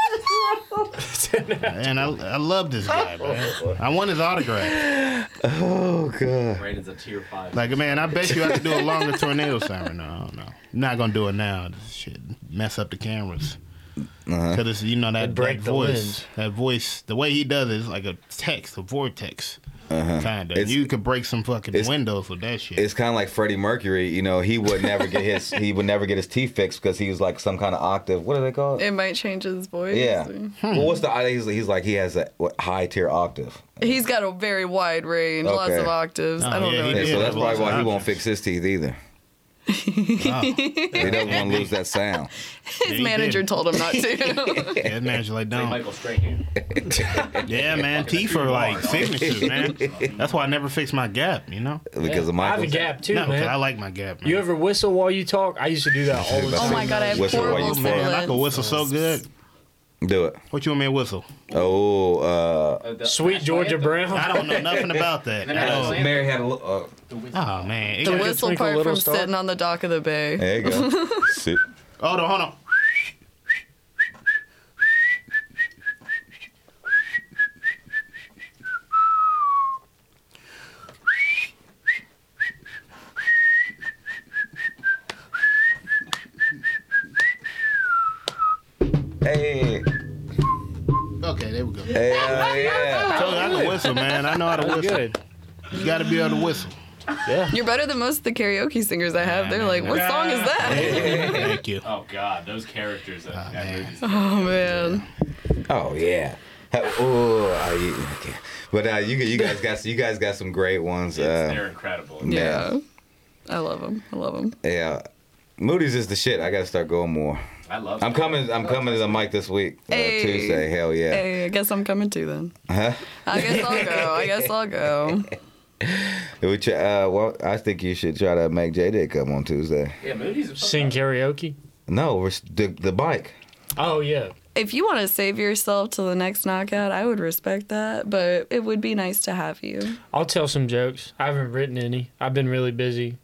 and I I love this guy, man. I want his autograph. Oh god. Brandon's a tier five. Like, man, I bet you I could do a longer tornado siren. No, no, I'm not gonna do it now. This shit mess up the cameras. Uh-huh. Cause it's, you know that, It'd break that the voice, lens. that voice, the way he does it is like a text, a vortex, Uh-huh. kind of. It's- You could break some fucking it's- windows with that shit. It's kind of like Freddie Mercury. You know, he would never get his he would never get his teeth fixed because he was like some kind of octave. What are they called? It might change his voice. Yeah. Hmm. Well, what's the? He's, he's like he has a what, high tier octave. He's got a very wide range, lots Okay. of octaves. Oh, I don't yeah, know. he Yeah, any did. so of that's them. probably why he options. won't fix his teeth either. Wow. He doesn't want to lose that sound. His he manager did. told him not to. Yeah, that man's like, Like don't. Michael Strahan. Yeah, man, teeth are like signatures, man. That's why I never fix my gap, you know? Because of I have Michael. a gap too, No, 'cause man. I like my gap, man. You ever whistle while you talk? I used to do that all the Oh time. my god, I have Whistle while horrible you man, I silence. can whistle so good. Do it. What you want me to whistle? Oh, uh, Uh, the Sweet national Georgia anthem. Brown. I don't know nothing about that. The at all. national Mary had a little. Uh, The whistle. Oh, man. It The got- whistle Twinkle part Little from Star? sitting on the dock of the bay. there you go. Sit. Hold on, hold on. Hey. Okay, there we go. Hey, uh, yeah. Told you I can whistle, man. I know how to That's whistle. good. You got to be able to whistle. Yeah. You're better than most of the karaoke singers I have. Yeah, They're no, like, no. what song is that? Thank you. Oh god, those characters that Ah, that man. movies. Oh man. Oh yeah. Oh, I, okay. But uh, you you guys got you guys got some great ones. It's, Uh, they're incredible. Yeah. I love them. I love them. yeah. Moody's is the shit. I gotta start going more. I love. I'm coming. I'm coming to the mic this week. Uh, Hey. Tuesday. Hell yeah. Hey, I guess I'm coming too then. Huh? I guess I'll go. I guess I'll go. We try, uh, well, I think you should try to make J J come on Tuesday. Yeah, Moody's. are Sing fun. karaoke. No, we're s- the the bike. Oh yeah. If you want to save yourself till the next knockout, I would respect that, but it would be nice to have you. I'll tell some jokes. I haven't written any. I've been really busy.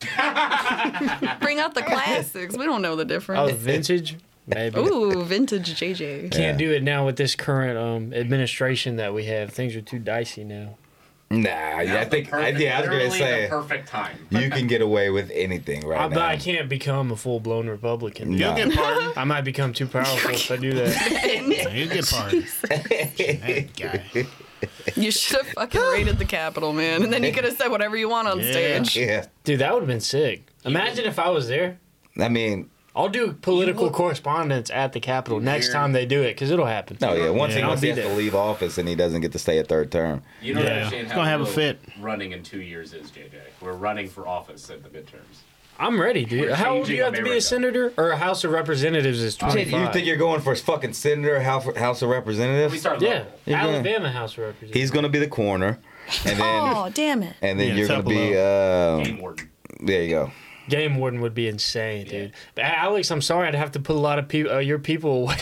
Bring out the classics. We don't know the Oh, difference. vintage? Maybe. Ooh, vintage J J. Can't do it now with this current um, administration that we have. Things are too dicey now. Nah, yeah, I Now's the think. I, perfect- yeah, I was gonna literally say the perfect time. you can get away with anything right I, now. but I can't become a full blown Republican. No. You'll get pardoned. I might become too powerful if I do that. You'll get pardoned. That guy. You should have fucking raided the Capitol, man, and then you could have said whatever you want on Yeah. stage. Yeah, Dude, that would have been sick. Imagine if I was there. I mean, I'll do political correspondence at the Capitol next time they do it, because it'll happen. no, yeah. Once Yeah. he, I'll once be he has to there. leave office and he doesn't get to stay a third term. You don't Yeah. understand It's how gonna have a real fit. running in two years is, J J. We're running for office at the midterms. I'm ready, dude. We're How old do changing you have to be a America. senator? Or a House of Representatives is Shit, twenty-five? you think you're going for fucking senator, House House of Representatives? We start Yeah, local. You're gonna- Alabama House of Representatives. He's gonna be the coroner, and then Oh, damn it. and then Yeah, you're gonna be. Tupelo. Uh, Game warden. there you go. Game warden would be insane, dude. But Alex, I'm sorry, I'd have to put a lot of people, uh, your people away.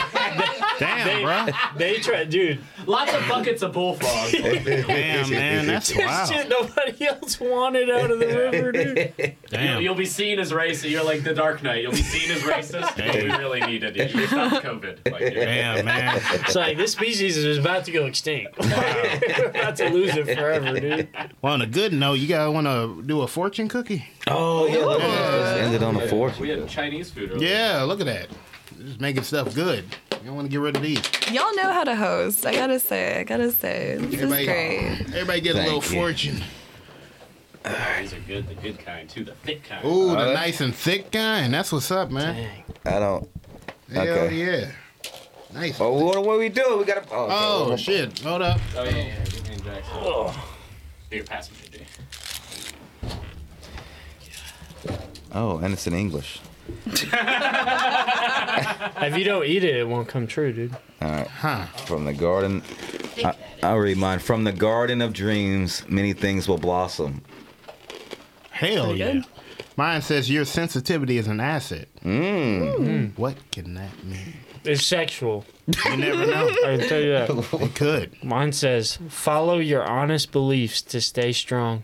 Damn, they, bro. they try, dude. Lots of buckets of bullfrogs. Damn, man. That's There's wow. shit nobody else wanted out of the river, dude. You'll, Damn. you'll be seen as racist. You're like the Dark Knight. You'll be seen as racist. But we really needed it. You stopped COVID. Like, yeah. Damn, man. It's like this species is about to go extinct. We're about to lose it forever, dude. Well, on a good note, you guys want to do a fortune cookie? Oh yeah, look at this. Ended on a four. We had Chinese food earlier. Yeah, look at that. Just making stuff good. You don't want to get rid of these. Y'all know how to host. I gotta say. I gotta say. This is Everybody, great. everybody get a Thank little you. fortune. These are good. The good kind too. The thick kind. Ooh, the Uh, nice and thick kind. That's what's up, man. Dang. I don't. Hell okay. yeah. Nice. Oh, what, what we do? We gotta. Oh, Oh, okay. shit. Hold up. Oh yeah, yeah. Give me Jackson. Oh. Here, pass me, J J. Oh, and it's in English. If you don't eat it, it won't come true, dude. All right. Huh. From the garden, I, I'll read mine. From the garden of dreams, many things will blossom. Hell Pretty yeah. good. Mine says your sensitivity is an asset. Mm. What can that mean? It's sexual. You never know. I can tell you that. It could. Mine says, follow your honest beliefs to stay strong.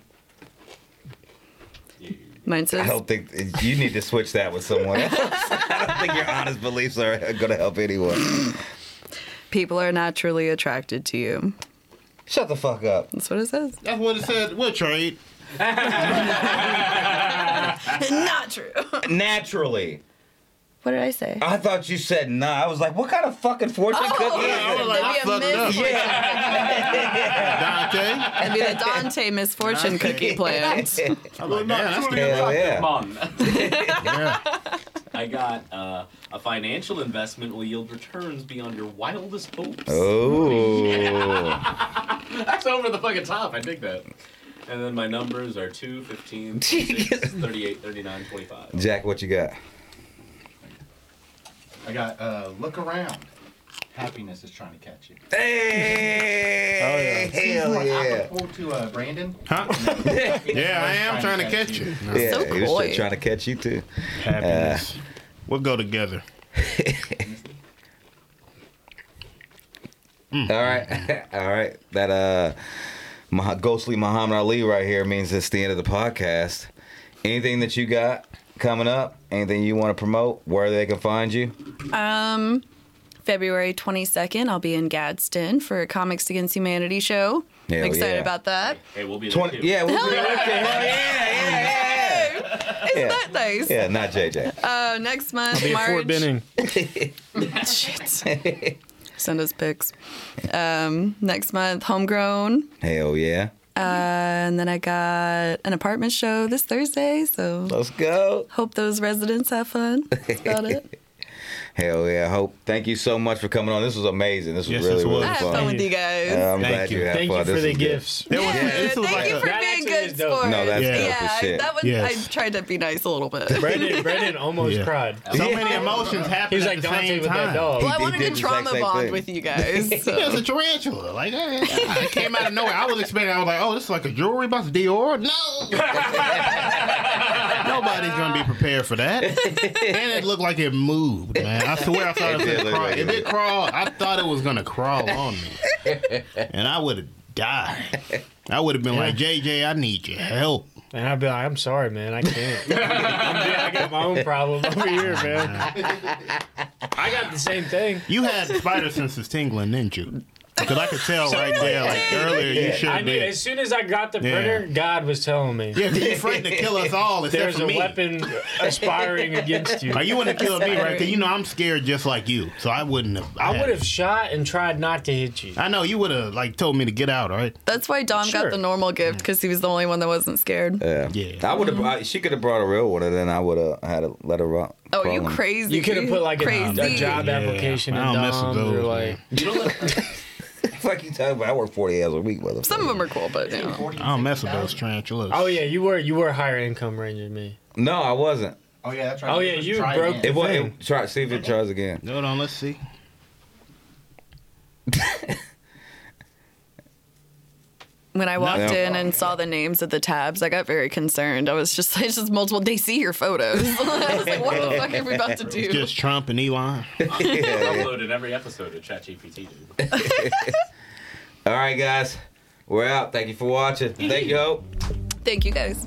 Mine I says, don't think you need to switch that with someone else. I don't think your honest beliefs are going to help anyone. people are naturally attracted to you. Shut the fuck up. That's what it says. That's what it said. We'll trade. Not true. Naturally. What did I say? I thought you said nah. I was like, what kind of fucking fortune Oh, cookie is I it? was like, I fucked it up. Dante? That'd be the Dante misfortune cookie plant. I'm like, man, that's the Hell yeah. Mom. yeah. I got uh, a financial investment will yield returns beyond your wildest hopes. Oh. That's over the fucking top. I dig that. And then my numbers are two, fifteen, twenty-six, thirty-eight, thirty-nine, twenty-five. Jack, what you got? I got uh, look around. Happiness is trying to catch you. Hey! Seems Hell more yeah. applicable to uh, Brandon. Huh? Yeah, I am trying to catch you. Yeah, So he was coy. trying to catch you too. Happiness. We'll go together. All right, all right. That uh, Mah- ghostly Muhammad Ali right here means it's the end of the podcast. Anything that you got coming up? Anything you want to promote? Where they can find you? Um, February twenty-second, I'll be in Gadsden for a Comics Against Humanity show. Hell I'm excited yeah. about that. Hey, we'll be there Twenty. too. Yeah, we'll Hell be yeah. with you. Hell yeah, yeah, yeah. Isn't Yeah. that nice? Yeah, not J J. Uh, next month, Be at March. Fort Benning. Shit. Send us pics. Um, next month, Homegrown. Hell yeah. Uh, and then I got an apartment show this Thursday, so Let's go. hope those residents have fun. That's about it. Hell yeah. Hope. Thank you so much for coming on. This was amazing. This was Yes, really, this really was. I had fun. fun with you guys. Uh, I'm Thank glad you, you. had Thank fun. you for This the was good. gifts. It was, Yeah, this was thank like you a, for That being actually good is dope. sport. No, that's Yeah. dope yeah, as shit. that was. Yes. I tried to be nice a little bit. Brendan, Brendan almost Yeah. cried. so many emotions happened He was at like the Dante same with time. that dog. Well, I He wanted did to the exact trauma same bond thing. with you guys. Yeah, it's So. a tarantula. Like, eh, it came out of nowhere. I was expecting, I was like, oh, this is like a jewelry box, Dior. No. Nobody's going to be prepared for that. And it looked like it moved, man. I swear I thought it, It was did going to look crawl. like If it it crawled, I thought it was going to crawl on me. And I would have died. I would have been like, J J, I need your help. And I'd be like, I'm sorry, man. I can't. I'm, I got my own problem over here, man. I got the same thing. You had spider senses tingling, didn't you? Because I could tell right there, like earlier, you should I have knew been. as soon as I got the Yeah. printer, God was telling me. Yeah, because you're afraid to kill us all except There's for a me. weapon aspiring against you. Like, you wouldn't have killed me, right? Because you know I'm scared just like you. So I wouldn't have. I would have shot and tried not to hit you. I know you would have like told me to get out, right? That's why Dom Sure. got the normal gift because he was the only one that wasn't scared. Yeah. Yeah. I would have. She could have brought a real one, and then I would have had to let her rock. Oh, crawl you in. crazy? You could have put like a, crazy. a job Yeah. application in I don't mess with Dom's or those, like. You don't let Fuck you talking about? I work forty hours a week, motherfucker. Some of them are cool, but you know. I don't mess with those tarantulas. Oh yeah, you were you were higher income range than me. No, I wasn't. Oh yeah, that's right. Oh, yeah, you Try broke again. It was. thing. It, try. See if it tries again. Hold on, let's see. When I walked No. in and saw the names of the tabs, I got very concerned. I was just, it's just multiple. They see your photos. I was like, what the fuck are we about to It's do? just Trump and Elon. Yeah, yeah. uploaded every episode of ChatGPT, dude. All right, guys, we're out. Thank you for watching. Thank you, Hope. Thank you guys.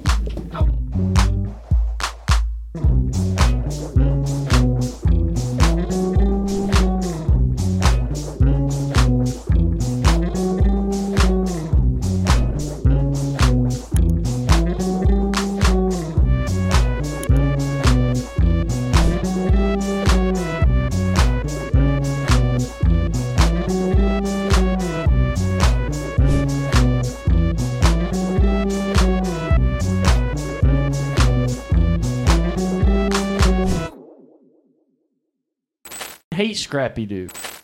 Hate Scrappy Doo.